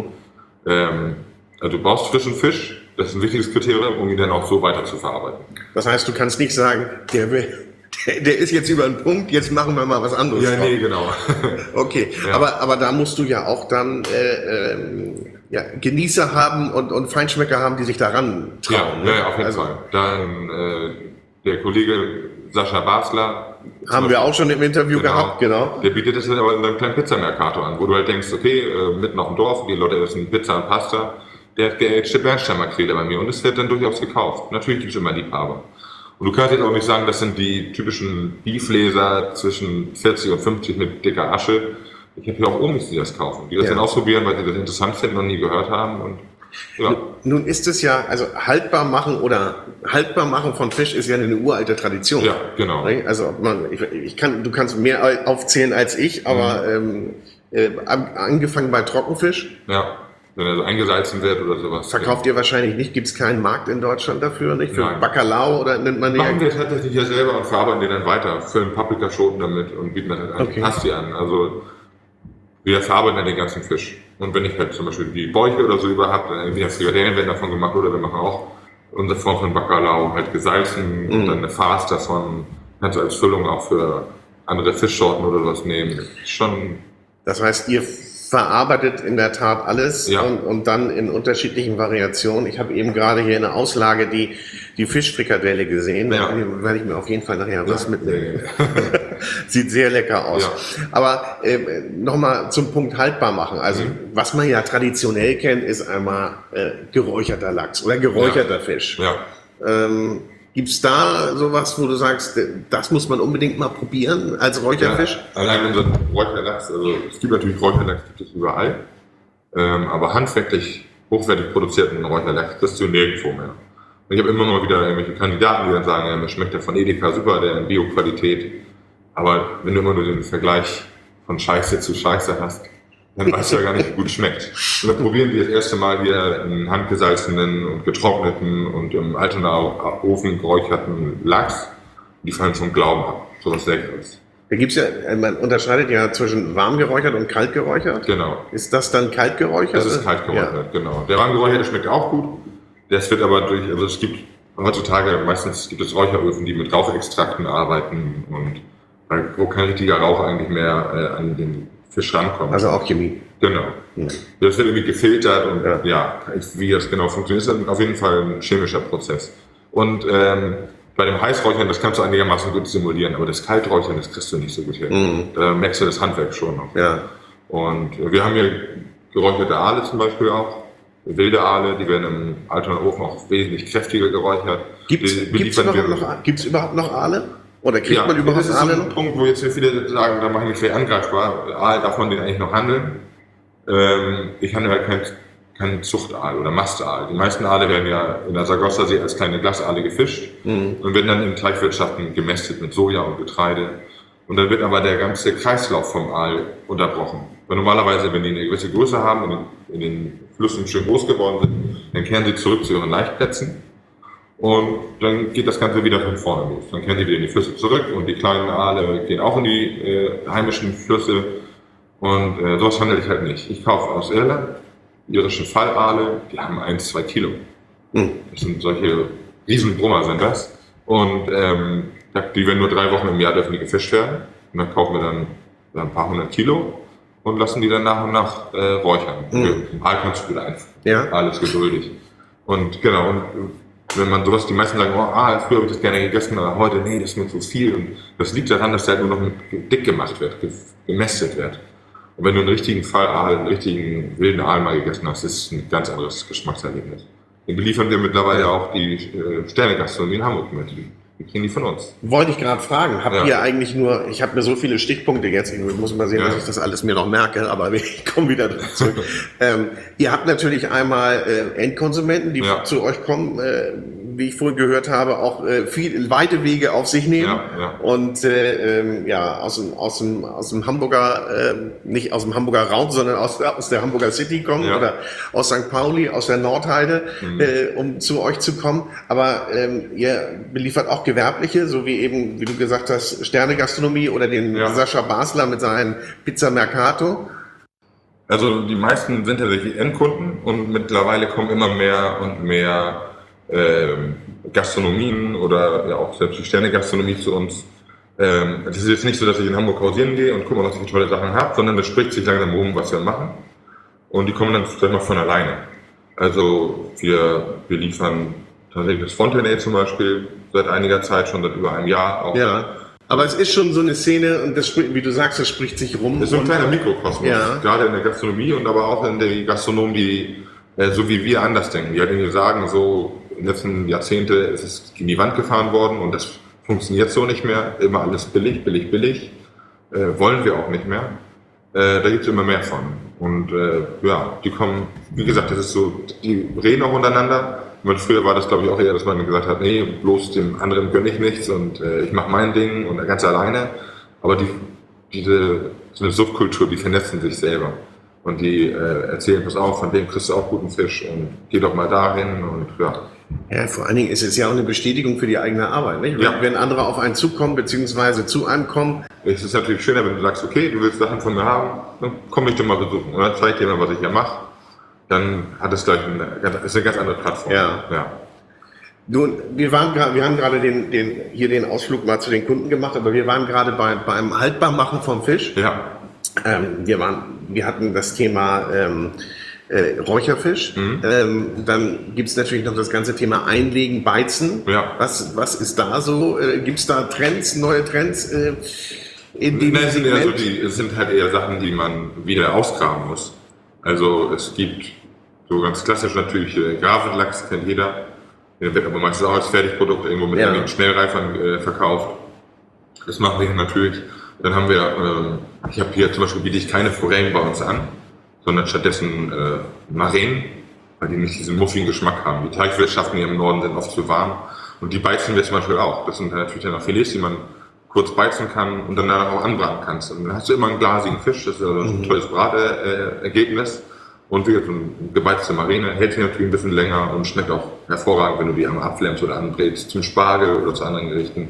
Speaker 4: Ähm, also du brauchst frischen Fisch, das ist ein wichtiges Kriterium, um ihn dann auch so weiter zu verarbeiten.
Speaker 3: Das heißt, du kannst nicht sagen, der will Der ist jetzt über den Punkt, jetzt machen wir mal was anderes.
Speaker 4: Ja, nee, genau.
Speaker 3: Okay, ja. aber, aber da musst du ja auch dann äh, äh, ja, Genießer haben und, und Feinschmecker haben, die sich daran trauen.
Speaker 4: Ja,
Speaker 3: ne?
Speaker 4: ja, auf jeden
Speaker 3: also,
Speaker 4: Fall. Dann äh, der Kollege Sascha Basler.
Speaker 3: Haben wir auch schon im Interview
Speaker 4: genau,
Speaker 3: gehabt, genau.
Speaker 4: Der bietet das aber in einem kleinen Pizzamercato an, wo du halt denkst, okay, äh, mitten auf dem Dorf, die Leute essen Pizza und Pasta. der hat geagte Bernsteinmakrele bei mir und es wird dann durchaus gekauft. Natürlich gibt es immer Liebhaber. Und du kannst jetzt auch nicht sagen, das sind die typischen Beefleser zwischen vierzig und fünfzig mit dicker Asche. Ich habe hier auch Omis, die das kaufen, die das ja. dann ausprobieren, weil sie das interessant finden und nie gehört haben. Und, ja.
Speaker 3: Nun ist es ja, also haltbar machen oder haltbar machen von Fisch ist ja eine uralte Tradition.
Speaker 4: Ja, genau.
Speaker 3: Also man, ich, ich kann, du kannst mehr aufzählen als ich, aber mhm. ähm, äh, angefangen bei Trockenfisch.
Speaker 4: Ja. Wenn er so eingesalzen wird oder sowas.
Speaker 3: Verkauft ja. ihr wahrscheinlich nicht? Gibt es keinen Markt in Deutschland dafür? Nicht? Für Nein. Bacalao oder nennt man den?
Speaker 4: Machen wir tatsächlich ja selber und verarbeiten den dann weiter. Füllen Paprikaschoten damit und bieten das halt an. Okay. Passt die an. Also wir verarbeiten dann den ganzen Fisch. Und wenn ich halt zum Beispiel die Bäuche oder so über habe, dann entweder Frikadellen werden davon gemacht oder wir machen auch unsere Form von Bacalao halt gesalzen mhm. und dann eine Farce davon. Kannst du als Füllung auch für andere Fischsorten oder sowas nehmen. Schon.
Speaker 3: Das heißt, ihr verarbeitet in der Tat alles ja. und, und dann in unterschiedlichen Variationen. Ich habe eben gerade hier in der Auslage die, die Fischfrikadelle gesehen. Da ja. werde ich mir auf jeden Fall nachher was ja. mitnehmen. Sieht sehr lecker aus. Ja. Aber äh, nochmal zum Punkt haltbar machen. Also mhm. was man ja traditionell kennt, ist einmal äh, geräucherter Lachs oder geräucherter ja. Fisch.
Speaker 4: Ja.
Speaker 3: Ähm, Gibt es da sowas, wo du sagst, das muss man unbedingt mal probieren als Räucherfisch?
Speaker 4: Ja, allein unser Räucherlachs, also es gibt natürlich Räucherlachs, gibt es überall, ähm, aber handwerklich hochwertig produzierten Räucherlachs, das ist so nirgendwo mehr. Und ich habe immer mal wieder irgendwelche Kandidaten, die dann sagen, ja, mir schmeckt der von Edeka super, der in Bio-Qualität, aber wenn du immer nur den Vergleich von Scheiße zu Scheiße hast, dann weißt du ja gar nicht, wie gut schmeckt. Und dann probieren wir das erste Mal wieder einen handgesalzenen und getrockneten und im Altenaer Ofen geräucherten Lachs. Die fallen zum Glauben ab. So was Leckeres.
Speaker 3: Da gibt's ja, man unterscheidet ja zwischen warm geräuchert und kalt geräuchert.
Speaker 4: Genau.
Speaker 3: Ist das dann kalt geräuchert?
Speaker 4: Das ist kalt geräuchert, ja. Genau. Der warm geräucherte schmeckt auch gut. Das wird aber durch, also es gibt heutzutage meistens gibt es Räucheröfen, die mit Rauchextrakten arbeiten und wo kein richtiger Rauch eigentlich mehr äh, an den Fisch rankommt.
Speaker 3: Also auch Chemie.
Speaker 4: Genau. Ja. Das wird irgendwie gefiltert und
Speaker 3: ja,
Speaker 4: ja wie das genau funktioniert, ist auf jeden Fall ein chemischer Prozess. Und ähm, bei dem Heißräuchern, das kannst du einigermaßen gut simulieren, aber das Kalträuchern, das kriegst du nicht so gut hin. Mhm. Da merkst du das Handwerk schon noch.
Speaker 3: Ja.
Speaker 4: Und wir haben hier geräucherte Aale zum Beispiel auch, wilde Aale, die werden im Altenaer Ofen auch wesentlich kräftiger geräuchert.
Speaker 3: Gibt es überhaupt, noch, gibt's überhaupt noch Aale? Oder kriegt
Speaker 4: ja,
Speaker 3: man überhaupt
Speaker 4: das ist
Speaker 3: Aale
Speaker 4: so ein Punkt, wo jetzt viele sagen, da mache ich mich schwer angreifbar. Aal darf man den eigentlich noch handeln. Ähm, ich handle halt kein, kein Zuchtaal oder Mastaal. Die meisten Aale werden ja in der Sargassosee als kleine Glasaale gefischt mhm. und werden dann in Teichwirtschaften gemästet mit Soja und Getreide. Und dann wird aber der ganze Kreislauf vom Aal unterbrochen. Weil normalerweise, wenn die eine gewisse Größe haben und in den Flüssen schön groß geworden sind, dann kehren sie zurück zu ihren Laichplätzen. Und dann geht das Ganze wieder von vorne los. Dann kehren sie wieder in die Flüsse zurück und die kleinen Aale gehen auch in die äh, heimischen Flüsse. Und äh, sowas handle ich halt nicht. Ich kaufe aus Irland irische Fallaale, die haben ein, zwei Kilo. Mhm. Das sind solche Riesenbrummer sind das. Und ähm, die werden nur drei Wochen im Jahr dürfen die gefischt werden. Und dann kaufen wir dann ein paar hundert Kilo und lassen die dann nach und nach äh, räuchern. Mhm. Aal kannst du wieder einführen. Ja. Alles geduldig. Und genau, und wenn man sowas, die meisten sagen, oh, ah, früher habe ich das gerne gegessen, aber heute, nee, das ist mir zu viel. Und das liegt daran, dass der halt nur noch mit dick gemacht wird, gemästet wird. Und wenn du einen richtigen Fallaal, einen richtigen wilden Aal mal gegessen hast, ist es ein ganz anderes Geschmackserlebnis. Den beliefern wir mittlerweile auch die äh, Sterne-Gastronomie in Hamburg mit. Die kriegen die von uns.
Speaker 3: Wollte ich gerade fragen, habt ja. ihr eigentlich nur, ich habe mir so viele Stichpunkte jetzt, ich muss mal sehen, ja. dass ich das alles mir noch merke, aber ich komme wieder zurück. ähm, ihr habt natürlich einmal äh, Endkonsumenten, die ja. zu euch kommen, äh, wie ich vorhin gehört habe, auch äh, viel weite Wege auf sich nehmen
Speaker 4: ja, ja.
Speaker 3: und äh, ähm, ja aus dem aus dem aus dem Hamburger äh, nicht aus dem Hamburger Raum, sondern aus, aus der Hamburger City kommen ja. oder aus Sankt Pauli, aus der Nordheide, mhm. äh, um zu euch zu kommen. Aber ähm, ihr beliefert auch gewerbliche, so wie eben, wie du gesagt hast, Sterne-Gastronomie oder den ja. Sascha Basler mit seinen Pizza Mercato.
Speaker 4: Also die meisten sind tatsächlich Endkunden und mittlerweile kommen immer mehr und mehr ähm, Gastronomien oder ja auch selbst die Sterne-Gastronomie zu uns. Ähm, es ist jetzt nicht so, dass ich in Hamburg hausieren gehe und gucke mal, was ich für tolle Sachen habe, sondern das spricht sich langsam um, was wir machen. Und die kommen dann vielleicht mal von alleine. Also wir, wir liefern tatsächlich das Fontenay zum Beispiel seit einiger Zeit, schon seit über einem Jahr. Auch.
Speaker 3: Ja, aber es ist schon so eine Szene und das, wie du sagst, das spricht sich rum.
Speaker 4: Das ist so ein kleiner Mikrokosmos,
Speaker 3: ja.
Speaker 4: gerade in der Gastronomie und aber auch in der Gastronomen, die äh, so wie wir anders denken. Die halt irgendwie sagen, so in den letzten Jahrzehnten ist es in die Wand gefahren worden und das funktioniert so nicht mehr. Immer alles billig, billig, billig. Äh, wollen wir auch nicht mehr. Äh, da gibt es immer mehr von. Und äh, ja, die kommen, wie gesagt, das ist so, die reden auch untereinander. Und früher war das, glaube ich, auch eher, dass man gesagt hat, nee, bloß dem anderen gönne ich nichts und äh, ich mache mein Ding und ganz alleine. Aber die, diese so eine Subkultur, die vernetzen sich selber. Und die äh, erzählen, pass auf, von dem kriegst du auch guten Fisch und geh doch mal dahin und ja.
Speaker 3: Ja, vor allen Dingen ist es ja auch eine Bestätigung für die eigene Arbeit, nicht?
Speaker 4: Ja.
Speaker 3: Wenn andere auf einen zukommen, beziehungsweise zu einem kommen.
Speaker 4: Es ist natürlich schöner, wenn du sagst, okay, du willst Sachen von mir haben, dann komm mich doch mal besuchen. Und dann zeig ich dir mal, was ich hier mache. Dann hat es gleich eine, ist eine ganz andere Plattform.
Speaker 3: Ja.
Speaker 4: Ja.
Speaker 3: Du, wir waren gerade, wir haben gerade den, den, hier den Ausflug mal zu den Kunden gemacht, aber wir waren gerade bei, beim Haltbarmachen vom Fisch.
Speaker 4: Ja.
Speaker 3: Ähm, wir waren, wir hatten das Thema, ähm, Äh, Räucherfisch. Mhm. Ähm, dann gibt es natürlich noch das ganze Thema Einlegen, Beizen.
Speaker 4: Ja.
Speaker 3: Was, was ist da so? Äh, gibt es da Trends, neue Trends? Äh, in dem
Speaker 4: Nein, es sind, eher so die, es sind halt eher Sachen, die man wieder ausgraben muss. Also es gibt so ganz klassisch natürlich äh, Gravenlachs, kennt jeder. Der wird aber meistens auch als Fertigprodukt irgendwo mit ja. Schnellreifern äh, verkauft. Das machen wir hier natürlich. Dann haben wir, äh, ich habe hier zum Beispiel, biete ich keine Forellen bei uns an, sondern stattdessen äh, Maränen, weil die nicht diesen muffigen Geschmack haben. Die Teichwirtschaften hier im Norden sind oft zu warm und die beizen wir zum Beispiel auch. Das sind natürlich dann auch Filets, die man kurz beizen kann und dann danach auch anbraten kannst. Und dann hast du immer einen glasigen Fisch, das ist also ein mhm. tolles Bratergebnis. Und wie gesagt, eine gebeizte Marine hält sich natürlich ein bisschen länger und schmeckt auch hervorragend, wenn du die einmal abflammst oder anbrätst, zum Spargel oder zu anderen Gerichten.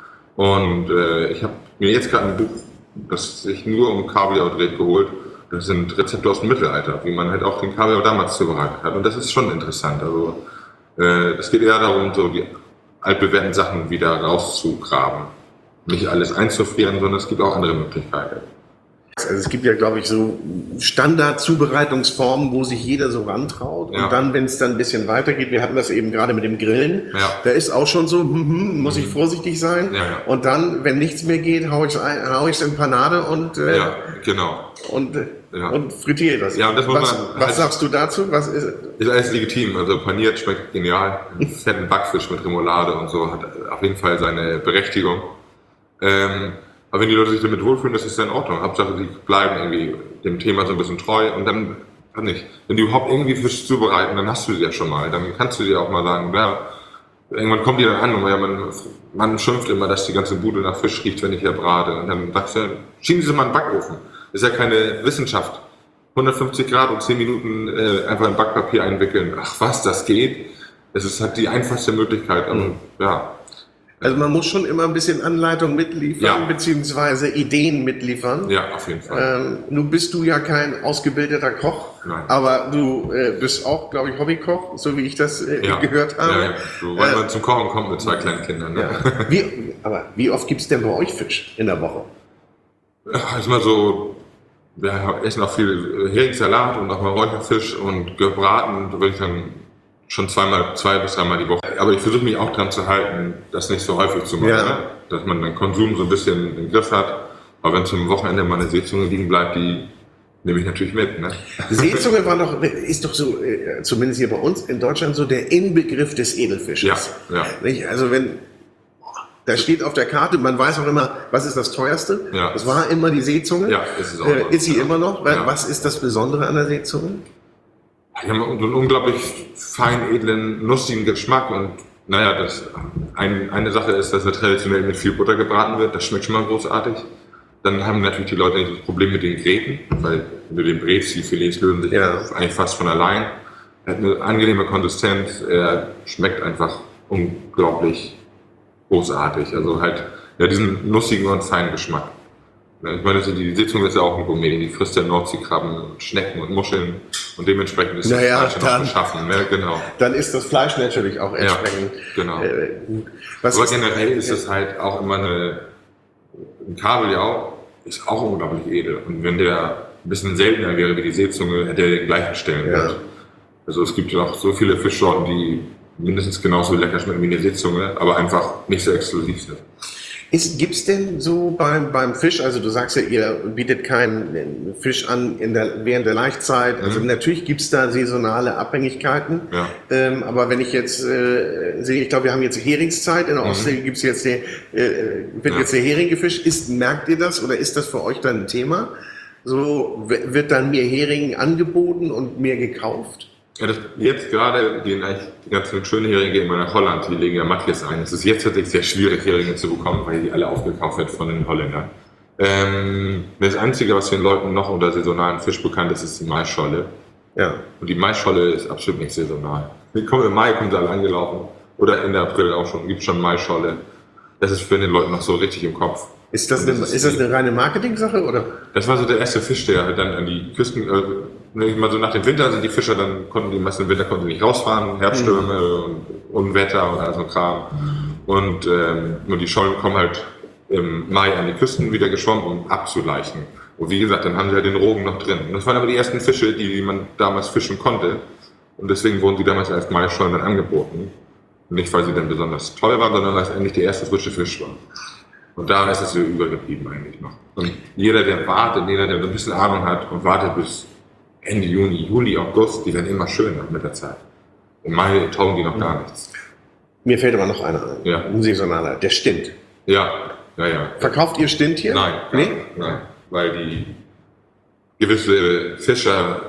Speaker 4: Und äh, ich habe mir jetzt gerade ein Buch, das sich nur um Kaviar dreht, geholt. Das sind Rezepte aus dem Mittelalter, wie man halt auch den Kaviar damals zubereitet hat. Und das ist schon interessant. Also äh, es geht eher darum, so die altbewährten Sachen wieder rauszugraben. Nicht alles einzufrieren, sondern es gibt auch andere Möglichkeiten.
Speaker 3: Also es gibt ja, glaube ich, so Standard-Zubereitungsformen, wo sich jeder so rantraut. Ja. Und dann, wenn es dann ein bisschen weitergeht, wir hatten das eben gerade mit dem Grillen, ja. Da ist auch schon so, hm, hm, muss ich vorsichtig sein. Ja, ja. Und dann, wenn nichts mehr geht, hau ich es in Panade und, äh,
Speaker 4: ja, genau.
Speaker 3: und,
Speaker 4: ja.
Speaker 3: und frittiere das.
Speaker 4: Ja, und das muss
Speaker 3: was
Speaker 4: man
Speaker 3: was sagst du dazu? Was ist,
Speaker 4: ist alles legitim. Also paniert schmeckt genial. Einen fetten Backfisch mit Remoulade und so hat auf jeden Fall seine Berechtigung. Ähm, Aber wenn die Leute sich damit wohlfühlen, das ist ja in Ordnung. Hauptsache, sie bleiben irgendwie dem Thema so ein bisschen treu und dann, dann nicht. Wenn die überhaupt irgendwie Fisch zubereiten, dann hast du sie ja schon mal. Dann kannst du dir auch mal sagen, ja, irgendwann kommt die dann an und ja, man, man schimpft immer, dass die ganze Bude nach Fisch riecht, wenn ich hier brate. Und dann sagst du, schieben Sie mal in den Backofen. Das ist ja keine Wissenschaft. hundertfünfzig Grad und zehn Minuten äh, einfach in Backpapier einwickeln. Ach was, das geht. Es ist halt die einfachste Möglichkeit. Und, ja.
Speaker 3: Also man muss schon immer ein bisschen Anleitung mitliefern, ja. beziehungsweise Ideen mitliefern.
Speaker 4: Ja, auf jeden Fall.
Speaker 3: Ähm, nun bist du ja kein ausgebildeter Koch,
Speaker 4: Nein.
Speaker 3: aber du äh, bist auch, glaube ich, Hobbykoch, so wie ich das äh,
Speaker 4: ja.
Speaker 3: gehört habe.
Speaker 4: Ja, ja. So, weil äh, man zum Kochen kommt mit zwei kleinen Kindern. Ne?
Speaker 3: Ja. Wie, aber wie oft gibt es denn bei euch Fisch in der Woche?
Speaker 4: Ja, ist mal so, wir essen auch viel Heringssalat und auch mal Räucherfisch und gebraten, da würde ich dann schon zweimal, zwei bis dreimal die Woche. Aber ich versuche mich auch dran zu halten, das nicht so häufig zu machen, ja. ne? Dass man den Konsum so ein bisschen im Griff hat. Aber wenn zum Wochenende mal eine Seezunge liegen bleibt, die nehme ich natürlich mit. Ne?
Speaker 3: Seezunge war doch, ist doch so, zumindest hier bei uns in Deutschland, so der Inbegriff des Edelfisches.
Speaker 4: Ja, ja.
Speaker 3: Nicht? Also wenn, da steht auf der Karte, man weiß auch immer, was ist das teuerste?
Speaker 4: Ja.
Speaker 3: Das war immer die Seezunge.
Speaker 4: Ja, ist es auch.
Speaker 3: Äh, ist sie ja. immer noch?
Speaker 4: Ja.
Speaker 3: Was ist das Besondere an der Seezunge?
Speaker 4: Die haben so einen unglaublich fein, edlen, nussigen Geschmack und naja, das, ein, eine Sache ist, dass er traditionell mit viel Butter gebraten wird, das schmeckt schon mal großartig. Dann haben natürlich die Leute das Problem mit den Gräten, weil wenn du den brätst, die Filets lösen sich ja. eigentlich fast von allein. Er hat eine angenehme Konsistenz, er schmeckt einfach unglaublich großartig, also halt ja, diesen nussigen und feinen Geschmack. Ich meine, die Seezunge ist ja auch ein Gourmet, die frisst ja Nordseekrabben, Schnecken und Muscheln und dementsprechend ist
Speaker 3: naja,
Speaker 4: das Fleisch dann auch beschaffen. Ne? Genau.
Speaker 3: Dann ist das Fleisch natürlich auch entsprechend.
Speaker 4: Ja, genau.
Speaker 3: Äh, was
Speaker 4: Aber
Speaker 3: ist,
Speaker 4: generell ist es halt auch immer eine, ein Kabeljau ist auch unglaublich edel und wenn der ein bisschen seltener wäre wie die Seezunge, hätte er den gleichen Stellenwert. Ja. Also es gibt ja auch so viele Fischsorten, die mindestens genauso lecker schmecken wie eine Seezunge, aber einfach nicht so exklusiv sind.
Speaker 3: Gibt es denn so beim, beim Fisch, also du sagst ja, ihr bietet keinen Fisch an in der, während der Laichzeit, also mhm. natürlich gibt es da saisonale Abhängigkeiten,
Speaker 4: ja.
Speaker 3: ähm, aber wenn ich jetzt äh, sehe, ich glaube, wir haben jetzt Heringszeit, in der Ostsee mhm. gibt's jetzt der, äh, wird ja. jetzt der Hering gefischt, ist, merkt ihr das oder ist das für euch dann ein Thema? So wird dann mehr Hering angeboten und mehr gekauft?
Speaker 4: Ja, das, jetzt gerade gehen eigentlich die ganzen schönen Heringe immer nach Holland, die legen ja Matjes ein. Es ist jetzt tatsächlich sehr schwierig, Heringe zu bekommen, weil die alle aufgekauft werden von den Holländern. Ähm, das Einzige, was den Leuten noch unter saisonalen Fisch bekannt ist, ist die Maischolle. Ja. Und die Maischolle ist absolut nicht saisonal. Die kommen im Mai, kommt sie alle angelaufen. Oder Ende April auch schon, gibt schon Maischolle. Das ist für den Leuten noch so richtig im Kopf.
Speaker 3: Ist das, eine, das ist das eine reine Marketing-Sache, oder?
Speaker 4: Das war so der erste Fisch, der halt dann an die Küsten, äh, mal so nach dem Winter sind die Fischer, dann konnten die meisten im Winter konnten die nicht rausfahren, Herbststürme mhm. und Unwetter und all so Kram. Und ähm, nur die Schollen kommen halt im Mai an die Küsten wieder geschwommen, um abzuleichen. Und wie gesagt, dann haben sie halt den Rogen noch drin. Und das waren aber die ersten Fische, die man damals fischen konnte. Und deswegen wurden sie damals als Maischollen dann angeboten. Nicht, weil sie dann besonders toll waren, sondern weil es eigentlich der erste frische Fisch war. Und da ist es so übergeblieben eigentlich noch. Und jeder, der wartet, jeder, der ein bisschen Ahnung hat und wartet bis Ende Juni, Juli, August, die werden immer schöner mit der Zeit. Im Mai taugen die noch gar nichts.
Speaker 3: Mir fällt aber noch einer ein.
Speaker 4: Ja.
Speaker 3: Ein saisonaler, der Stint.
Speaker 4: Ja, ja, ja.
Speaker 3: Verkauft ihr Stint hier?
Speaker 4: Nein,
Speaker 3: nee?
Speaker 4: Nein, weil die gewisse Fischer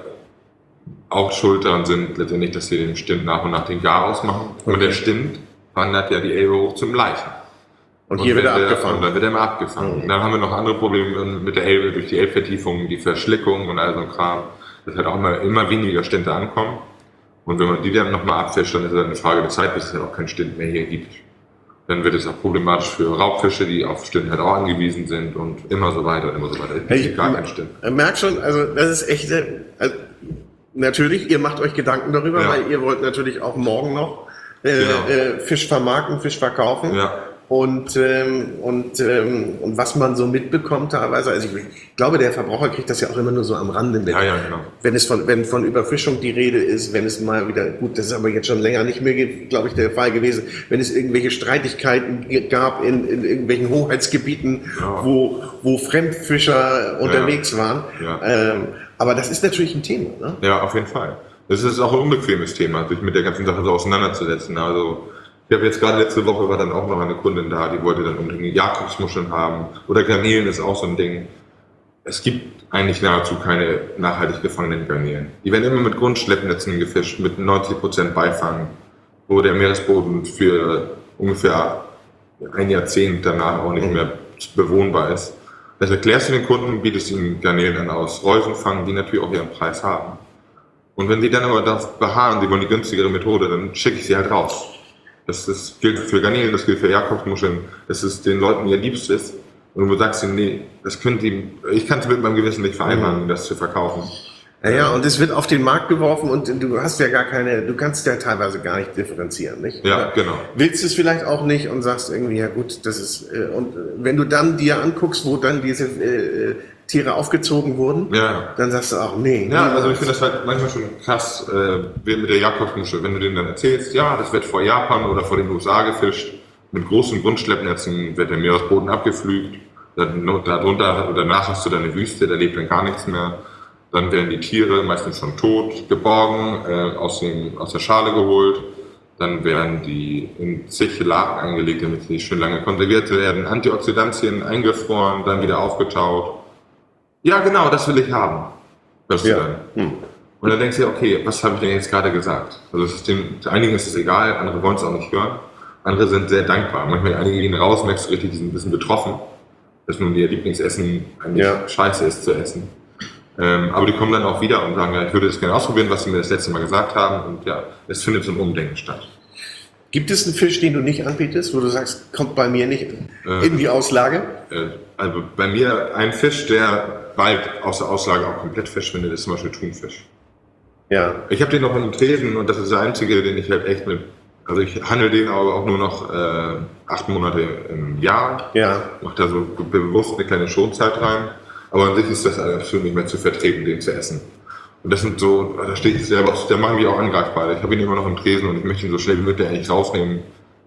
Speaker 4: auch schuld daran sind, letztendlich, dass sie den Stint nach und nach den Garaus machen. Okay. Und der Stint wandert ja die Elbe hoch zum Leichen.
Speaker 3: Und, und hier wird er abgefangen.
Speaker 4: Und dann wird er mal abgefangen. Mhm. Dann haben wir noch andere Probleme mit der Elbe durch die Elbvertiefung, die Verschlickung und all so ein Kram. Dass halt auch immer, immer weniger Stinte ankommen. Und wenn man die dann nochmal abfischt, dann ist es eine Frage der Zeit, bis es halt auch keinen Stint mehr hier gibt. Dann wird es auch problematisch für Raubfische, die auf Stint halt auch angewiesen sind und immer so weiter und immer so weiter.
Speaker 3: Es gibt gar keinen Stint. Merkt schon, also das ist echt, also, natürlich, ihr macht euch Gedanken darüber, ja. weil ihr wollt natürlich auch morgen noch äh, genau. äh, Fisch vermarkten, Fisch verkaufen. Ja. Und, ähm, und, ähm, und was man so mitbekommt teilweise, also ich glaube, der Verbraucher kriegt das ja auch immer nur so am Rande mit.
Speaker 4: Ja, ja, genau.
Speaker 3: Wenn es von, wenn von Überfischung die Rede ist, wenn es mal wieder, gut, das ist aber jetzt schon länger nicht mehr, glaube ich, der Fall gewesen, wenn es irgendwelche Streitigkeiten gab in, in irgendwelchen Hoheitsgebieten, ja. wo, wo Fremdfischer unterwegs ja. waren. Ja. Ähm, aber das ist natürlich ein Thema, ne?
Speaker 4: Ja, auf jeden Fall. Das ist auch ein unbequemes Thema, sich mit der ganzen Sache so auseinanderzusetzen. Also, ich habe jetzt gerade letzte Woche war dann auch noch eine Kundin da, die wollte dann unbedingt Jakobsmuscheln haben. Oder Garnelen ist auch so ein Ding. Es gibt eigentlich nahezu keine nachhaltig gefangenen Garnelen. Die werden immer mit Grundschleppnetzen gefischt, mit neunzig Prozent Beifang, wo der Meeresboden für ungefähr ein Jahrzehnt danach auch nicht mehr bewohnbar ist. Das erklärst du den Kunden, bietest ihnen Garnelen an aus Reusenfang, die natürlich auch ihren Preis haben. Und wenn sie dann aber darauf beharren, sie wollen die günstigere Methode, dann schicke ich sie halt raus. Das, das gilt für Garnelen, das gilt für Jakobsmuscheln, dass es den Leuten ihr Liebstes ist. Und du sagst ihnen, nee, das könnt ihr, ich kann es mit meinem Gewissen nicht vereinbaren, mhm. das zu verkaufen.
Speaker 3: Ja, ja, und es wird auf den Markt geworfen und du hast ja gar keine, du kannst ja teilweise gar nicht differenzieren, nicht?
Speaker 4: Ja,
Speaker 3: Oder
Speaker 4: genau.
Speaker 3: Willst du es vielleicht auch nicht und sagst irgendwie, ja gut, das ist, äh, und wenn du dann dir anguckst, wo dann diese äh, Tiere aufgezogen wurden,
Speaker 4: ja.
Speaker 3: dann sagst du auch, nee.
Speaker 4: Ja, also ich finde das halt manchmal schon krass, äh, mit der Jakobsmuschel, wenn du denen dann erzählst, ja, das wird vor Japan oder vor den U S A gefischt, mit großen Grundschleppnetzen wird der Meeresboden abgepflügt, dann, darunter, danach hast du dann eine Wüste, da lebt dann gar nichts mehr. Dann werden die Tiere meistens schon tot geborgen, äh, aus, dem, aus der Schale geholt. Dann werden die in zig Lagen angelegt, damit sie schön lange konserviert werden. Antioxidantien eingefroren, dann wieder aufgetaut. Ja, genau, das will ich haben. Das ja. dann. Hm. Und dann denkst du dir, okay, was habe ich denn jetzt gerade gesagt? Also es ist dem, einigen ist es egal, andere wollen es auch nicht hören. Andere sind sehr dankbar. Manchmal einige gehen raus, merkst du richtig, die sind ein bisschen betroffen, dass nun ihr Lieblingsessen eigentlich ja. scheiße ist zu essen. Ähm, aber die kommen dann auch wieder und sagen, ja, ich würde das gerne ausprobieren, was sie mir das letzte Mal gesagt haben. Und ja, es findet so ein Umdenken statt.
Speaker 3: Gibt es einen Fisch, den du nicht anbietest, wo du sagst, kommt bei mir nicht äh, in die Auslage?
Speaker 4: Äh, also bei mir ein Fisch, der bald aus der Auslage auch komplett verschwindet, ist zum Beispiel Thunfisch. Ja. Ich habe den noch in einem Tresen und das ist der einzige, den ich halt echt mit, also ich handle den aber auch nur noch äh, acht Monate im Jahr. Ja. Mach da so bewusst eine kleine Schonzeit rein. Aber an sich ist das absolut nicht mehr zu vertreten, den zu essen. Und das sind so, da stehe ich selber, da machen wir auch angreifbar. Ich habe ihn immer noch im Tresen und ich möchte ihn so schnell wie möglich eigentlich rausnehmen,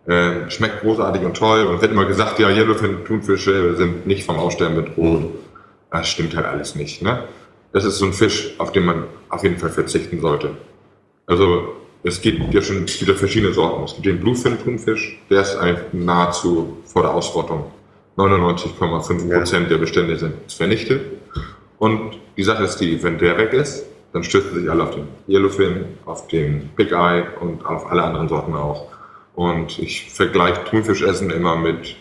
Speaker 4: Äh, schmeckt großartig und toll und wird immer gesagt, ja, Yellowfin-Thunfische sind nicht vom Aussterben bedroht. Das stimmt halt alles nicht. Ne? Das ist so ein Fisch, auf den man auf jeden Fall verzichten sollte. Also es gibt ja schon wieder verschiedene Sorten. Es gibt den Bluefin-Thunfisch, der ist eigentlich nahezu vor der Ausrottung. neunundneunzig Komma fünf Prozent ja. der Bestände sind vernichtet. Und die Sache ist die, wenn der weg ist, dann stürzen sich alle auf den Yellowfin, auf den Big Eye und auf alle anderen Sorten auch. Und ich vergleiche Thunfischessen immer mit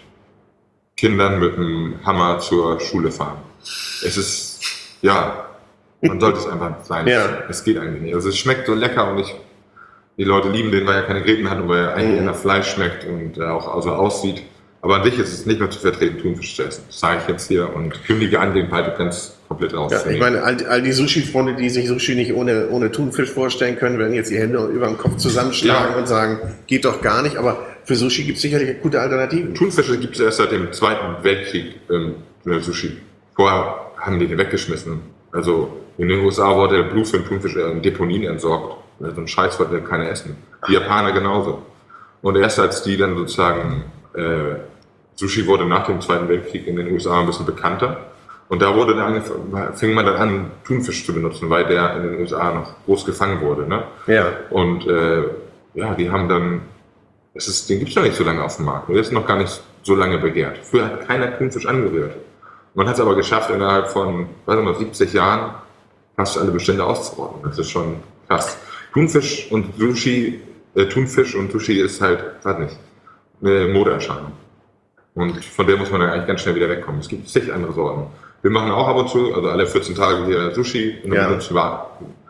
Speaker 4: Kindern mit einem Hammer zur Schule fahren. Es ist, ja, man sollte es einfach sein. Ja. Es geht eigentlich nicht. Also es schmeckt so lecker und ich, die Leute lieben den, weil er keine Gräten hat und weil er eigentlich mhm. nach Fleisch schmeckt und auch also aussieht. Aber an sich ist es nicht mehr zu vertreten, Thunfisch zu essen. Das sage ich jetzt hier und kündige an, den beide ganz komplett raus.
Speaker 3: Ja, ich meine, all, all die Sushi-Freunde, die sich Sushi nicht ohne, ohne Thunfisch vorstellen können, werden jetzt die Hände über den Kopf zusammenschlagen ja. und sagen, geht doch gar nicht. Aber für Sushi gibt es sicherlich gute Alternativen.
Speaker 4: Thunfische gibt es erst seit dem Zweiten Weltkrieg ähm, Sushi. Vorher haben die den weggeschmissen. Also in den U S A wurde der Bluefin-Thunfisch in Deponien entsorgt. So ein Scheiß wollte keiner essen. Die Japaner genauso. Und erst als die dann sozusagen Äh, Sushi wurde nach dem Zweiten Weltkrieg in den U S A ein bisschen bekannter und da wurde dann fing man dann an, Thunfisch zu benutzen, weil der in den U S A noch groß gefangen wurde. Ne?
Speaker 3: Ja.
Speaker 4: Und äh, ja, die haben dann, es ist, den gibt es noch nicht so lange auf dem Markt, der ist noch gar nicht so lange begehrt. Früher hat keiner Thunfisch angerührt. Man hat es aber geschafft, innerhalb von, weiß nicht, siebzig Jahren fast alle Bestände auszurotten. Das ist schon krass. Thunfisch und Sushi, äh, Thunfisch und Sushi ist halt, weiß nicht, eine Modeerscheinung. Und von der muss man dann eigentlich ganz schnell wieder wegkommen. Es gibt zig andere Sorten. Wir machen auch ab und zu, also alle vierzehn Tage hier Sushi, und dann benutzen wir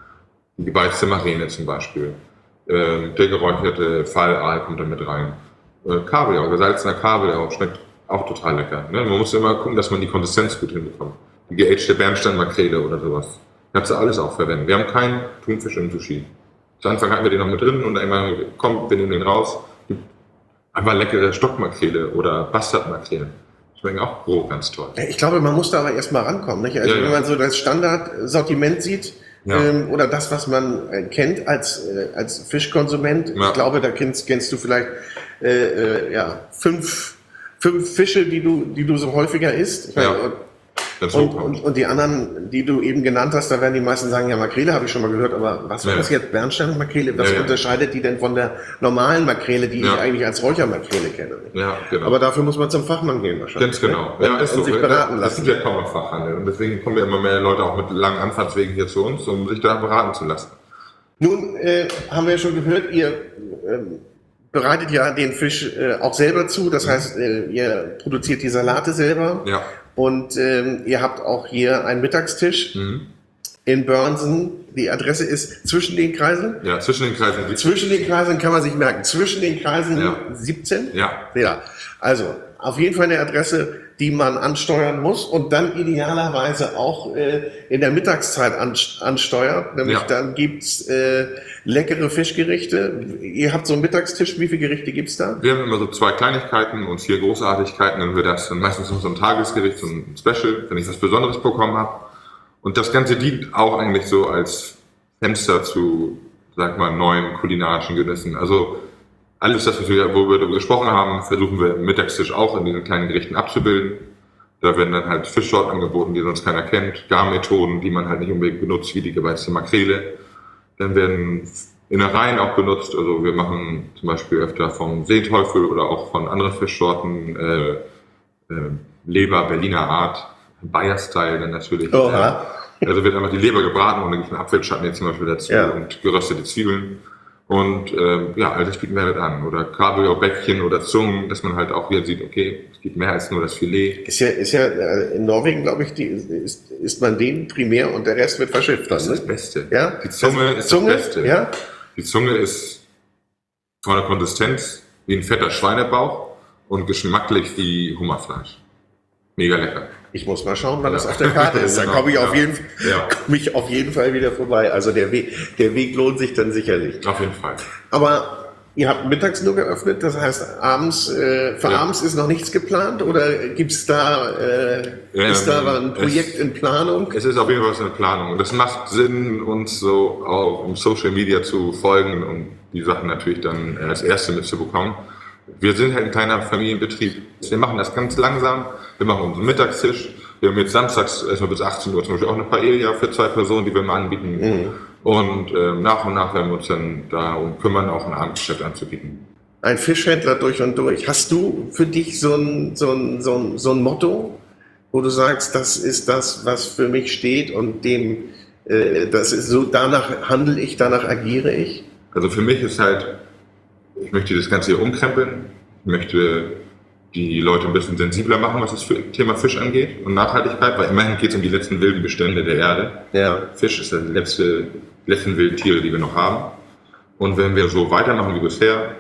Speaker 4: die gebeizte Marine zum Beispiel. Ähm, der geräucherte Fallaal kommt dann mit rein. Äh, Kabeljau, gesalzener Kabeljau schmeckt auch total lecker. Ne? Man muss immer gucken, dass man die Konsistenz gut hinbekommt. Die geagte Bernsteinmakrele oder sowas. Kannst du alles auch verwenden. Wir haben keinen Thunfisch im Sushi. Zu Anfang hatten wir den noch mit drin und dann immer, komm, wir nehmen den raus. Einfach leckere Stockmakrele oder Bastardmakrelen. Schmecken auch roh ganz toll.
Speaker 3: Ich glaube, man muss da aber erstmal rankommen. Nicht? Also ja, wenn ja. man so das Standardsortiment sieht ja. ähm, oder das, was man äh, kennt als, äh, als Fischkonsument, ja. ich glaube, da kennst, kennst du vielleicht äh, äh, ja, fünf, fünf Fische, die du, die du so häufiger isst. Ich meine,
Speaker 4: ja.
Speaker 3: Und, und, und die anderen, die du eben genannt hast, da werden die meisten sagen, ja, Makrele habe ich schon mal gehört, aber was war ja. das jetzt? Bernsteinmakrele? Was ja, ja. unterscheidet die denn von der normalen Makrele, die ja. ich eigentlich als Räuchermakrele kenne?
Speaker 4: Ja, genau.
Speaker 3: Aber dafür muss man zum Fachmann gehen wahrscheinlich.
Speaker 4: Ganz genau.
Speaker 3: Ne? Ja, ist und so. sich beraten lassen.
Speaker 4: Das ist ja kaum ein Fachhandel. Und deswegen kommen ja immer mehr Leute auch mit langen Anfahrtswegen hier zu uns, um sich da beraten zu lassen.
Speaker 3: Nun äh, haben wir ja schon gehört, ihr ähm, bereitet ja den Fisch äh, auch selber zu. Das heißt, äh, ihr produziert die Salate selber.
Speaker 4: Ja.
Speaker 3: Und ähm, ihr habt auch hier einen Mittagstisch mhm. in Börnsen. Die Adresse ist zwischen den Kreiseln?
Speaker 4: Ja, zwischen den Kreiseln.
Speaker 3: Zwischen den Kreiseln kann man sich merken. Zwischen den Kreiseln ja. siebzehn?
Speaker 4: Ja.
Speaker 3: Ja. Also, auf jeden Fall eine Adresse, die man ansteuern muss und dann idealerweise auch äh, in der Mittagszeit ansteuert. Nämlich ja. dann gibt's äh, leckere Fischgerichte. Ihr habt so einen Mittagstisch. Wie viele Gerichte gibt's da?
Speaker 4: Wir haben immer so zwei Kleinigkeiten und vier Großartigkeiten. Dann wird das dann meistens noch so ein Tagesgericht, so ein Special, wenn ich was Besonderes bekommen habe. Und das Ganze dient auch eigentlich so als Fenster zu, sag mal, neuen kulinarischen Genüssen. Also alles das, was wir, wo wir darüber gesprochen haben, versuchen wir im Mittagstisch auch in diesen kleinen Gerichten abzubilden. Da werden dann halt Fischsorten angeboten, die sonst keiner kennt, Garmethoden, die man halt nicht unbedingt benutzt, wie die gebeizte Makrele. Dann werden Innereien auch benutzt, also wir machen zum Beispiel öfter vom Seeteufel oder auch von anderen Fischsorten, äh, äh, Leber, Berliner Art, Bayer-Style dann natürlich.
Speaker 3: Oha.
Speaker 4: Also wird einfach die Leber gebraten und dann gibt es einen Apfelschatten jetzt zum Beispiel dazu ja. und geröstete Zwiebeln. Und ähm, ja, all das bieten wir halt an. Oder Kabeljau-Bäckchen oder Zungen, dass man halt auch wieder sieht, okay, es gibt mehr als nur das Filet.
Speaker 3: Ist ja, ist ja in Norwegen, glaube ich, die, ist, ist man den primär und der Rest wird verschifft.
Speaker 4: Das
Speaker 3: ne?
Speaker 4: ist das Beste.
Speaker 3: Ja?
Speaker 4: Die Zunge ist
Speaker 3: Zunge,
Speaker 4: das Beste.
Speaker 3: Ja?
Speaker 4: Die Zunge ist von der Konsistenz wie ein fetter Schweinebauch und geschmacklich wie Hummerfleisch. Mega lecker.
Speaker 3: Ich muss mal schauen, wann ja. das auf der Karte ist. Dann genau. komme ich, auf
Speaker 4: ja.
Speaker 3: jeden,
Speaker 4: ja.
Speaker 3: komm ich auf jeden Fall wieder vorbei. Also der Weg, der Weg lohnt sich dann sicherlich.
Speaker 4: Auf jeden Fall.
Speaker 3: Aber ihr habt mittags nur geöffnet, das heißt, abends, äh, für ja. abends ist noch nichts geplant oder gibt's da, äh, ja, ist da ein Projekt
Speaker 4: es,
Speaker 3: in Planung?
Speaker 4: Es ist auf jeden Fall was in Planung und es macht Sinn, uns so auch um Social Media zu folgen und die Sachen natürlich dann als Erste mitzubekommen. wir sind halt ein kleiner Familienbetrieb. Wir machen das ganz langsam. Wir machen unseren Mittagstisch. Wir haben jetzt samstags erstmal bis achtzehn Uhr zum Beispiel auch eine Paella für zwei Personen, die wir mal anbieten. Mhm. Und äh, nach und nach werden wir uns dann darum kümmern, auch ein Abendgeschäft anzubieten.
Speaker 3: Ein Fischhändler durch und durch. Hast du für dich so ein, so ein, so ein, so ein Motto, wo du sagst, das ist das, was für mich steht und dem, äh, das ist so, danach handle ich, danach agiere ich?
Speaker 4: Also für mich ist halt, ich möchte das Ganze hier umkrempeln. Ich möchte die Leute ein bisschen sensibler machen, was das Thema Fisch angeht und Nachhaltigkeit, weil immerhin geht es um die letzten wilden Bestände der Erde. Ja. Fisch ist das letzte, letzten wilden Tiere, die wir noch haben. Und wenn wir so weitermachen wie bisher,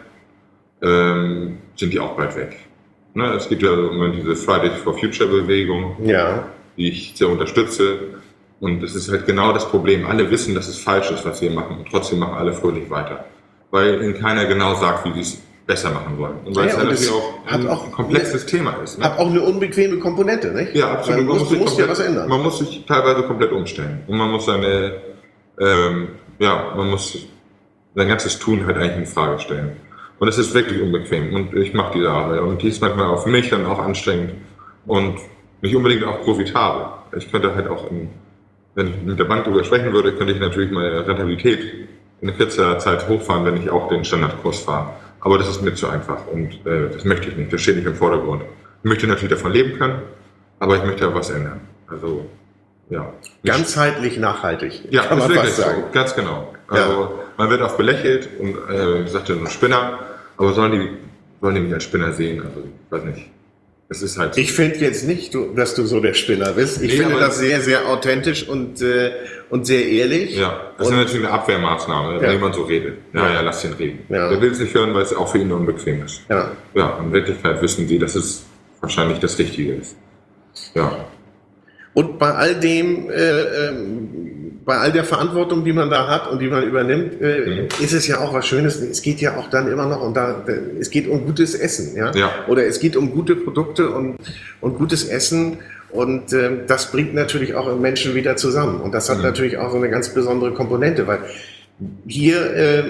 Speaker 4: ähm, sind die auch bald weg. Ne, es gibt ja immer diese Fridays for Future Bewegung, ja, die ich sehr unterstütze. Und es ist halt genau das Problem. Alle wissen, dass es falsch ist, was wir machen. Und trotzdem machen alle fröhlich weiter. Weil ihnen keiner genau sagt, wie sie es besser machen wollen. Und weil ja, es natürlich auch ein auch komplexes eine, Thema ist. Ne?
Speaker 3: Hat auch eine unbequeme Komponente, nicht?
Speaker 4: Ja, absolut.
Speaker 3: Man muss, man muss ja was ändern.
Speaker 4: Man muss sich teilweise komplett umstellen. Und man muss seine, ähm, ja, man muss sein ganzes Tun halt eigentlich in Frage stellen. Und es ist wirklich unbequem. Und ich mache diese Arbeit. Und die ist manchmal auch für mich dann auch anstrengend. Und nicht unbedingt auch profitabel. Ich könnte halt auch, in, wenn ich mit der Bank darüber sprechen würde, könnte ich natürlich meine Rentabilität in kürzer Zeit hochfahren, wenn ich auch den Standardkurs fahre. Aber das ist mir zu einfach und äh, das möchte ich nicht, das steht nicht im Vordergrund. Ich möchte natürlich davon leben können, aber ich möchte auch was ändern. Also, ja.
Speaker 3: Ganzheitlich nachhaltig,
Speaker 4: ja, kann man fast sagen. So, ganz genau. Also, ja. Man wird oft belächelt und äh, sagt ja so ein Spinner, aber sollen die, sollen die mich als Spinner sehen? Also, ich weiß nicht. Es ist halt so.
Speaker 3: Ich finde jetzt nicht, du, dass du so der Spinner bist. Ich nee, finde das sehr, sehr authentisch und, äh, und sehr ehrlich.
Speaker 4: Ja, das und, ist natürlich eine Abwehrmaßnahme, ja. Wenn jemand so redet. Ja, ja, ja, lass den reden. Ja. Der will es nicht hören, weil es auch für ihn unbequem ist. Ja. Ja, in Wirklichkeit wissen sie, dass es wahrscheinlich das Richtige ist. Ja.
Speaker 3: Und bei all dem, äh, ähm, bei all der Verantwortung, die man da hat und die man übernimmt, äh, mhm. ist es ja auch was Schönes. Es geht ja auch dann immer noch um da, es geht um gutes Essen, ja? Ja. Oder es geht um gute Produkte und, und gutes Essen. Und äh, das bringt natürlich auch Menschen wieder zusammen. Und das hat mhm. natürlich auch so eine ganz besondere Komponente, weil hier, äh,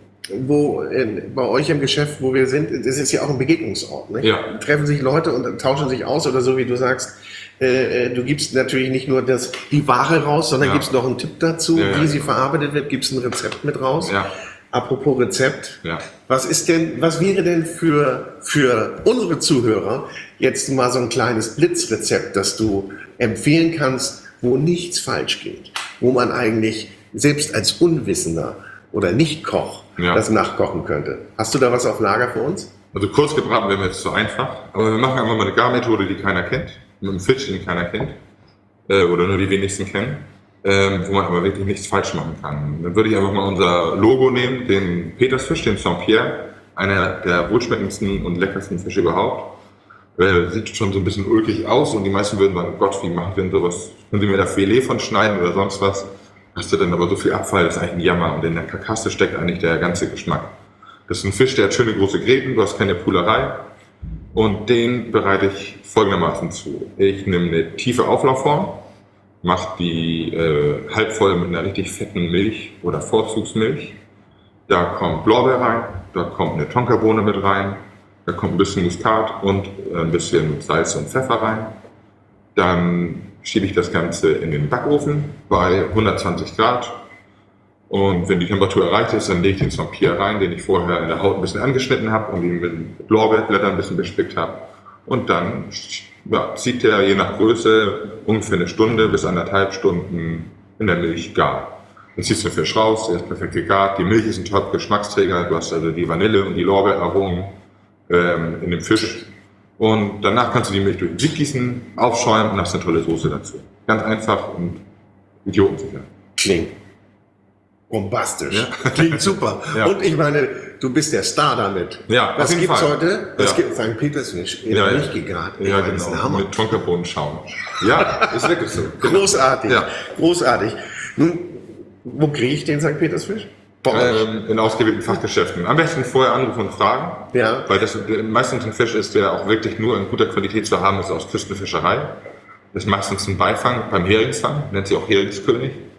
Speaker 3: wo äh, bei euch im Geschäft, wo wir sind, das ist ja auch ein Begegnungsort. Nicht? Ja. Treffen sich Leute und tauschen sich aus oder so, wie du sagst. Äh, du gibst natürlich nicht nur das, die Ware raus, sondern ja. gibst noch einen Tipp dazu, ja, ja, wie sie genau. verarbeitet wird, gibst ein Rezept mit raus. Ja. Apropos Rezept, ja. was ist denn, was wäre denn für, für unsere Zuhörer jetzt mal so ein kleines Blitzrezept, das du empfehlen kannst, wo nichts falsch geht, wo man eigentlich selbst als Unwissender oder Nicht-Koch ja. das nachkochen könnte? Hast du da was auf Lager für uns?
Speaker 4: Also kurz gebraten wäre mir jetzt zu einfach, aber wir machen einfach mal eine Garmethode, die keiner kennt, mit einem Fisch, den keiner kennt, äh, oder nur die wenigsten kennen. Ähm, wo man aber wirklich nichts falsch machen kann. Dann würde ich einfach mal unser Logo nehmen, den Petersfisch, den Saint-Pierre, einer der wohlschmeckendsten und leckersten Fische überhaupt. Äh, sieht schon so ein bisschen ulkig aus und die meisten würden sagen, Gott, wie macht denn sowas? Können Sie mir da Filet von schneiden oder sonst was? Hast du dann aber so viel Abfall, das ist eigentlich ein Jammer und in der Karkasse steckt eigentlich der ganze Geschmack. Das ist ein Fisch, der hat schöne große Gräten, du hast keine Pulerei und den bereite ich folgendermaßen zu. Ich nehme eine tiefe Auflaufform, macht die äh, halb voll mit einer richtig fetten Milch oder Vorzugsmilch. Da kommt Blaubeer rein, da kommt eine Tonkabohne mit rein, da kommt ein bisschen Muskat und äh, ein bisschen Salz und Pfeffer rein. Dann schiebe ich das Ganze in den Backofen bei hundertzwanzig Grad. Und wenn die Temperatur erreicht ist, dann lege ich den Saint-Pierre rein, den ich vorher in der Haut ein bisschen angeschnitten habe und ihn mit Blaubeerblättern ein bisschen bespickt habe. Und dann ja, zieht der je nach Größe ungefähr eine Stunde bis anderthalb Stunden in der Milch gar. Dann ziehst du den Fisch raus, der ist perfekt gegart, die Milch ist ein Top-Geschmacksträger, du hast also die Vanille und die Lorbeeraromen ähm, in dem Fisch. Und danach kannst du die Milch durch den Sieb gießen, aufschäumen und hast eine tolle Soße dazu. Ganz einfach und idiotensicher.
Speaker 3: Klingt bombastisch. Ja. Klingt super. Ja. Und ich meine, du bist der Star damit.
Speaker 4: Ja,
Speaker 3: was gibt's
Speaker 4: Fall.
Speaker 3: heute? Was
Speaker 4: ja.
Speaker 3: gibt Sankt Petersfisch?
Speaker 4: Ja,
Speaker 3: ja. Nicht gegart.
Speaker 4: Ja, genau. Mit Tonkabohnenschaum. Ja, ist wirklich so.
Speaker 3: Genau. Großartig. Ja. Großartig. Nun, wo kriege ich den Sankt Petersfisch?
Speaker 4: Ähm, in ausgewählten Fachgeschäften. Am besten vorher anrufen und fragen. Ja. Weil das meistens ein Fisch ist, der auch wirklich nur in guter Qualität zu haben ist aus Küstenfischerei. Das ist meistens ein Beifang beim Heringsfang, nennt sich auch Heringskönig.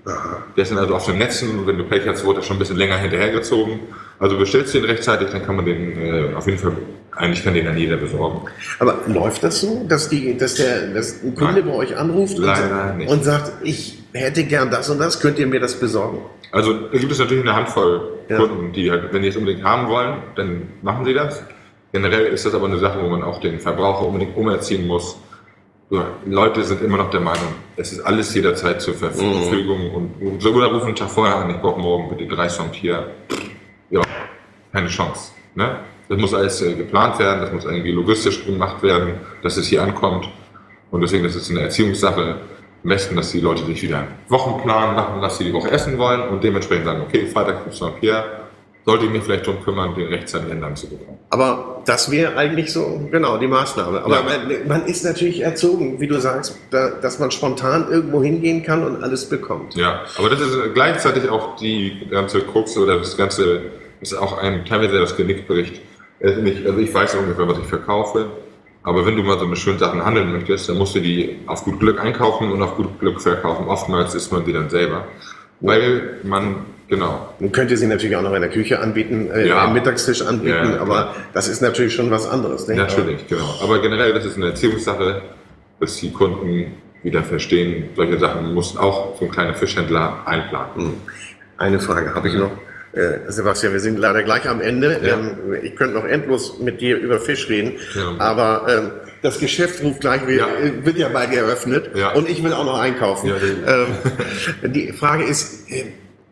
Speaker 3: Aha.
Speaker 4: Der ist dann also auf den Netzen und wenn du Pech hast, wurde er schon ein bisschen länger hinterhergezogen. Also bestellst du den rechtzeitig, dann kann man den äh, auf jeden Fall, eigentlich kann den dann jeder besorgen.
Speaker 3: Aber läuft das so, dass, die, dass, der, dass ein Kunde
Speaker 4: Nein.
Speaker 3: bei euch anruft und,
Speaker 4: Leider
Speaker 3: sagt,
Speaker 4: nicht.
Speaker 3: und sagt, ich hätte gern das und das, könnt ihr mir das besorgen?
Speaker 4: Also da gibt es natürlich eine Handvoll
Speaker 3: Ja.
Speaker 4: Kunden, die halt, wenn die es unbedingt haben wollen, dann machen sie das. Generell ist das aber eine Sache, wo man auch den Verbraucher unbedingt umerziehen muss. So, Leute sind immer noch der Meinung, es ist alles jederzeit zur Verfügung und so oder rufen einen Tag vorher an, ich brauche morgen bitte drei Songs hier. Ja, keine Chance. Ne? Das muss alles äh, geplant werden, das muss irgendwie logistisch gemacht werden, dass es hier ankommt. Und deswegen ist es eine Erziehungssache. Am besten, dass die Leute sich wieder einen Wochenplan machen, was sie die Woche essen wollen und dementsprechend sagen, okay, Freitag gibt es noch hier, sollte ich mich vielleicht darum kümmern, den rechtzeitig ändern zu bekommen.
Speaker 3: Aber das wäre eigentlich so, genau, die Maßnahme. Aber
Speaker 4: Ja.
Speaker 3: man, man ist natürlich erzogen, wie du sagst, da, dass man spontan irgendwo hingehen kann und alles bekommt.
Speaker 4: Ja, aber das ist gleichzeitig auch die ganze Krux oder das ganze, das ist auch ein teilweise das Genick bricht. Also ich, also ich weiß ungefähr, was ich verkaufe, aber wenn du mal so mit schönen Sachen handeln möchtest, dann musst du die auf gut Glück einkaufen und auf gut Glück verkaufen. Oftmals ist man die dann selber, weil man, genau.
Speaker 3: Man könnte sie natürlich auch noch in der Küche anbieten, äh,
Speaker 4: Ja.
Speaker 3: am Mittagstisch anbieten,
Speaker 4: Ja,
Speaker 3: aber
Speaker 4: klar.
Speaker 3: das ist natürlich schon was anderes. Ne?
Speaker 4: Natürlich, genau. Aber generell, das ist eine Erziehungssache, dass die Kunden wieder verstehen, solche Sachen muss auch so ein kleiner Fischhändler einplanen.
Speaker 3: Eine Frage habe ich noch. Äh, Sebastian, wir sind leider gleich am Ende.
Speaker 4: Ja.
Speaker 3: Ähm, ich könnte noch endlos mit dir über Fisch reden,
Speaker 4: Ja.
Speaker 3: aber ähm, das Geschäft ruft gleich, wir,
Speaker 4: Ja.
Speaker 3: äh, wird ja bald eröffnet
Speaker 4: Ja.
Speaker 3: und ich will auch noch einkaufen.
Speaker 4: Ja,
Speaker 3: ähm, die Frage ist, äh,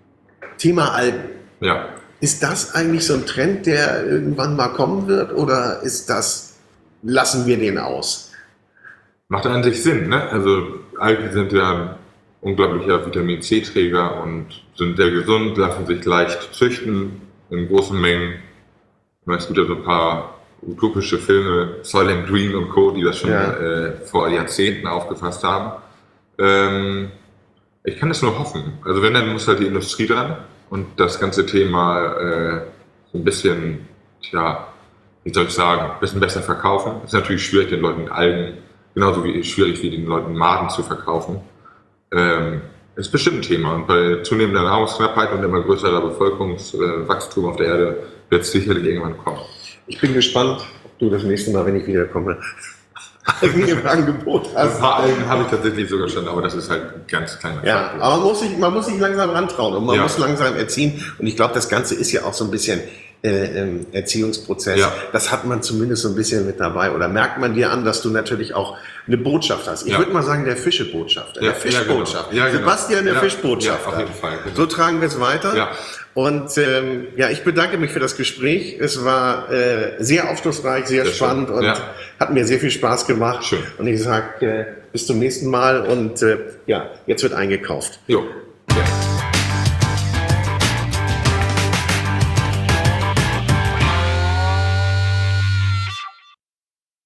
Speaker 3: Thema Algen.
Speaker 4: Ja.
Speaker 3: Ist das eigentlich so ein Trend, der irgendwann mal kommen wird oder ist das, lassen wir den aus?
Speaker 4: Macht an sich Sinn, ne? Also Algen sind ja ein unglaublicher Vitamin-C-Träger und sind sehr gesund, lassen sich leicht züchten in großen Mengen. Es gibt ja so ein paar utopische Filme, Soylent Green und Co., die das schon
Speaker 3: Ja.
Speaker 4: äh, vor Jahrzehnten aufgefasst haben. Ähm, ich kann das nur hoffen. Also wenn, dann muss halt die Industrie dran und das ganze Thema äh, so ein bisschen, tja, wie soll ich sagen, ein bisschen besser verkaufen. Es ist natürlich schwierig, den Leuten Algen, genauso wie schwierig wie den Leuten Maden zu verkaufen. Ähm, ist bestimmt ein Thema und bei zunehmender Nahrungsknappheit und immer größerer Bevölkerungswachstum auf der Erde wird es sicherlich irgendwann kommen.
Speaker 3: Ich bin gespannt, ob du das nächste Mal, wenn ich wiederkomme, Algen im Angebot
Speaker 4: Ein
Speaker 3: hast.
Speaker 4: paar Algen habe ich tatsächlich sogar schon, aber das ist halt ein ganz kleiner
Speaker 3: Ja,
Speaker 4: Faktor.
Speaker 3: aber man muss sich, man muss sich langsam rantrauen und man
Speaker 4: Ja.
Speaker 3: muss langsam erziehen. Und ich glaube, das Ganze ist ja auch so ein bisschen äh, ähm, Erziehungsprozess.
Speaker 4: Ja.
Speaker 3: Das hat man zumindest so ein bisschen mit dabei. Oder merkt man dir an, dass du natürlich auch eine Botschaft hast. Ich
Speaker 4: Ja.
Speaker 3: würde mal sagen, der Fischebotschafter.
Speaker 4: Ja,
Speaker 3: der Fischbotschafter.
Speaker 4: ja, genau. Ja, genau.
Speaker 3: Sebastian, der
Speaker 4: Ja,
Speaker 3: Fischbotschafter.
Speaker 4: ja, auf jeden Fall, genau.
Speaker 3: So tragen wir es weiter.
Speaker 4: Ja.
Speaker 3: Und ähm, ja, ich bedanke mich für das Gespräch. Es war äh, sehr aufschlussreich, sehr,
Speaker 4: Sehr
Speaker 3: spannend
Speaker 4: schön.
Speaker 3: und
Speaker 4: Ja.
Speaker 3: hat mir sehr viel Spaß gemacht.
Speaker 4: Schön.
Speaker 3: Und ich sage äh, bis zum nächsten Mal und äh, ja, jetzt wird eingekauft.
Speaker 4: Jo.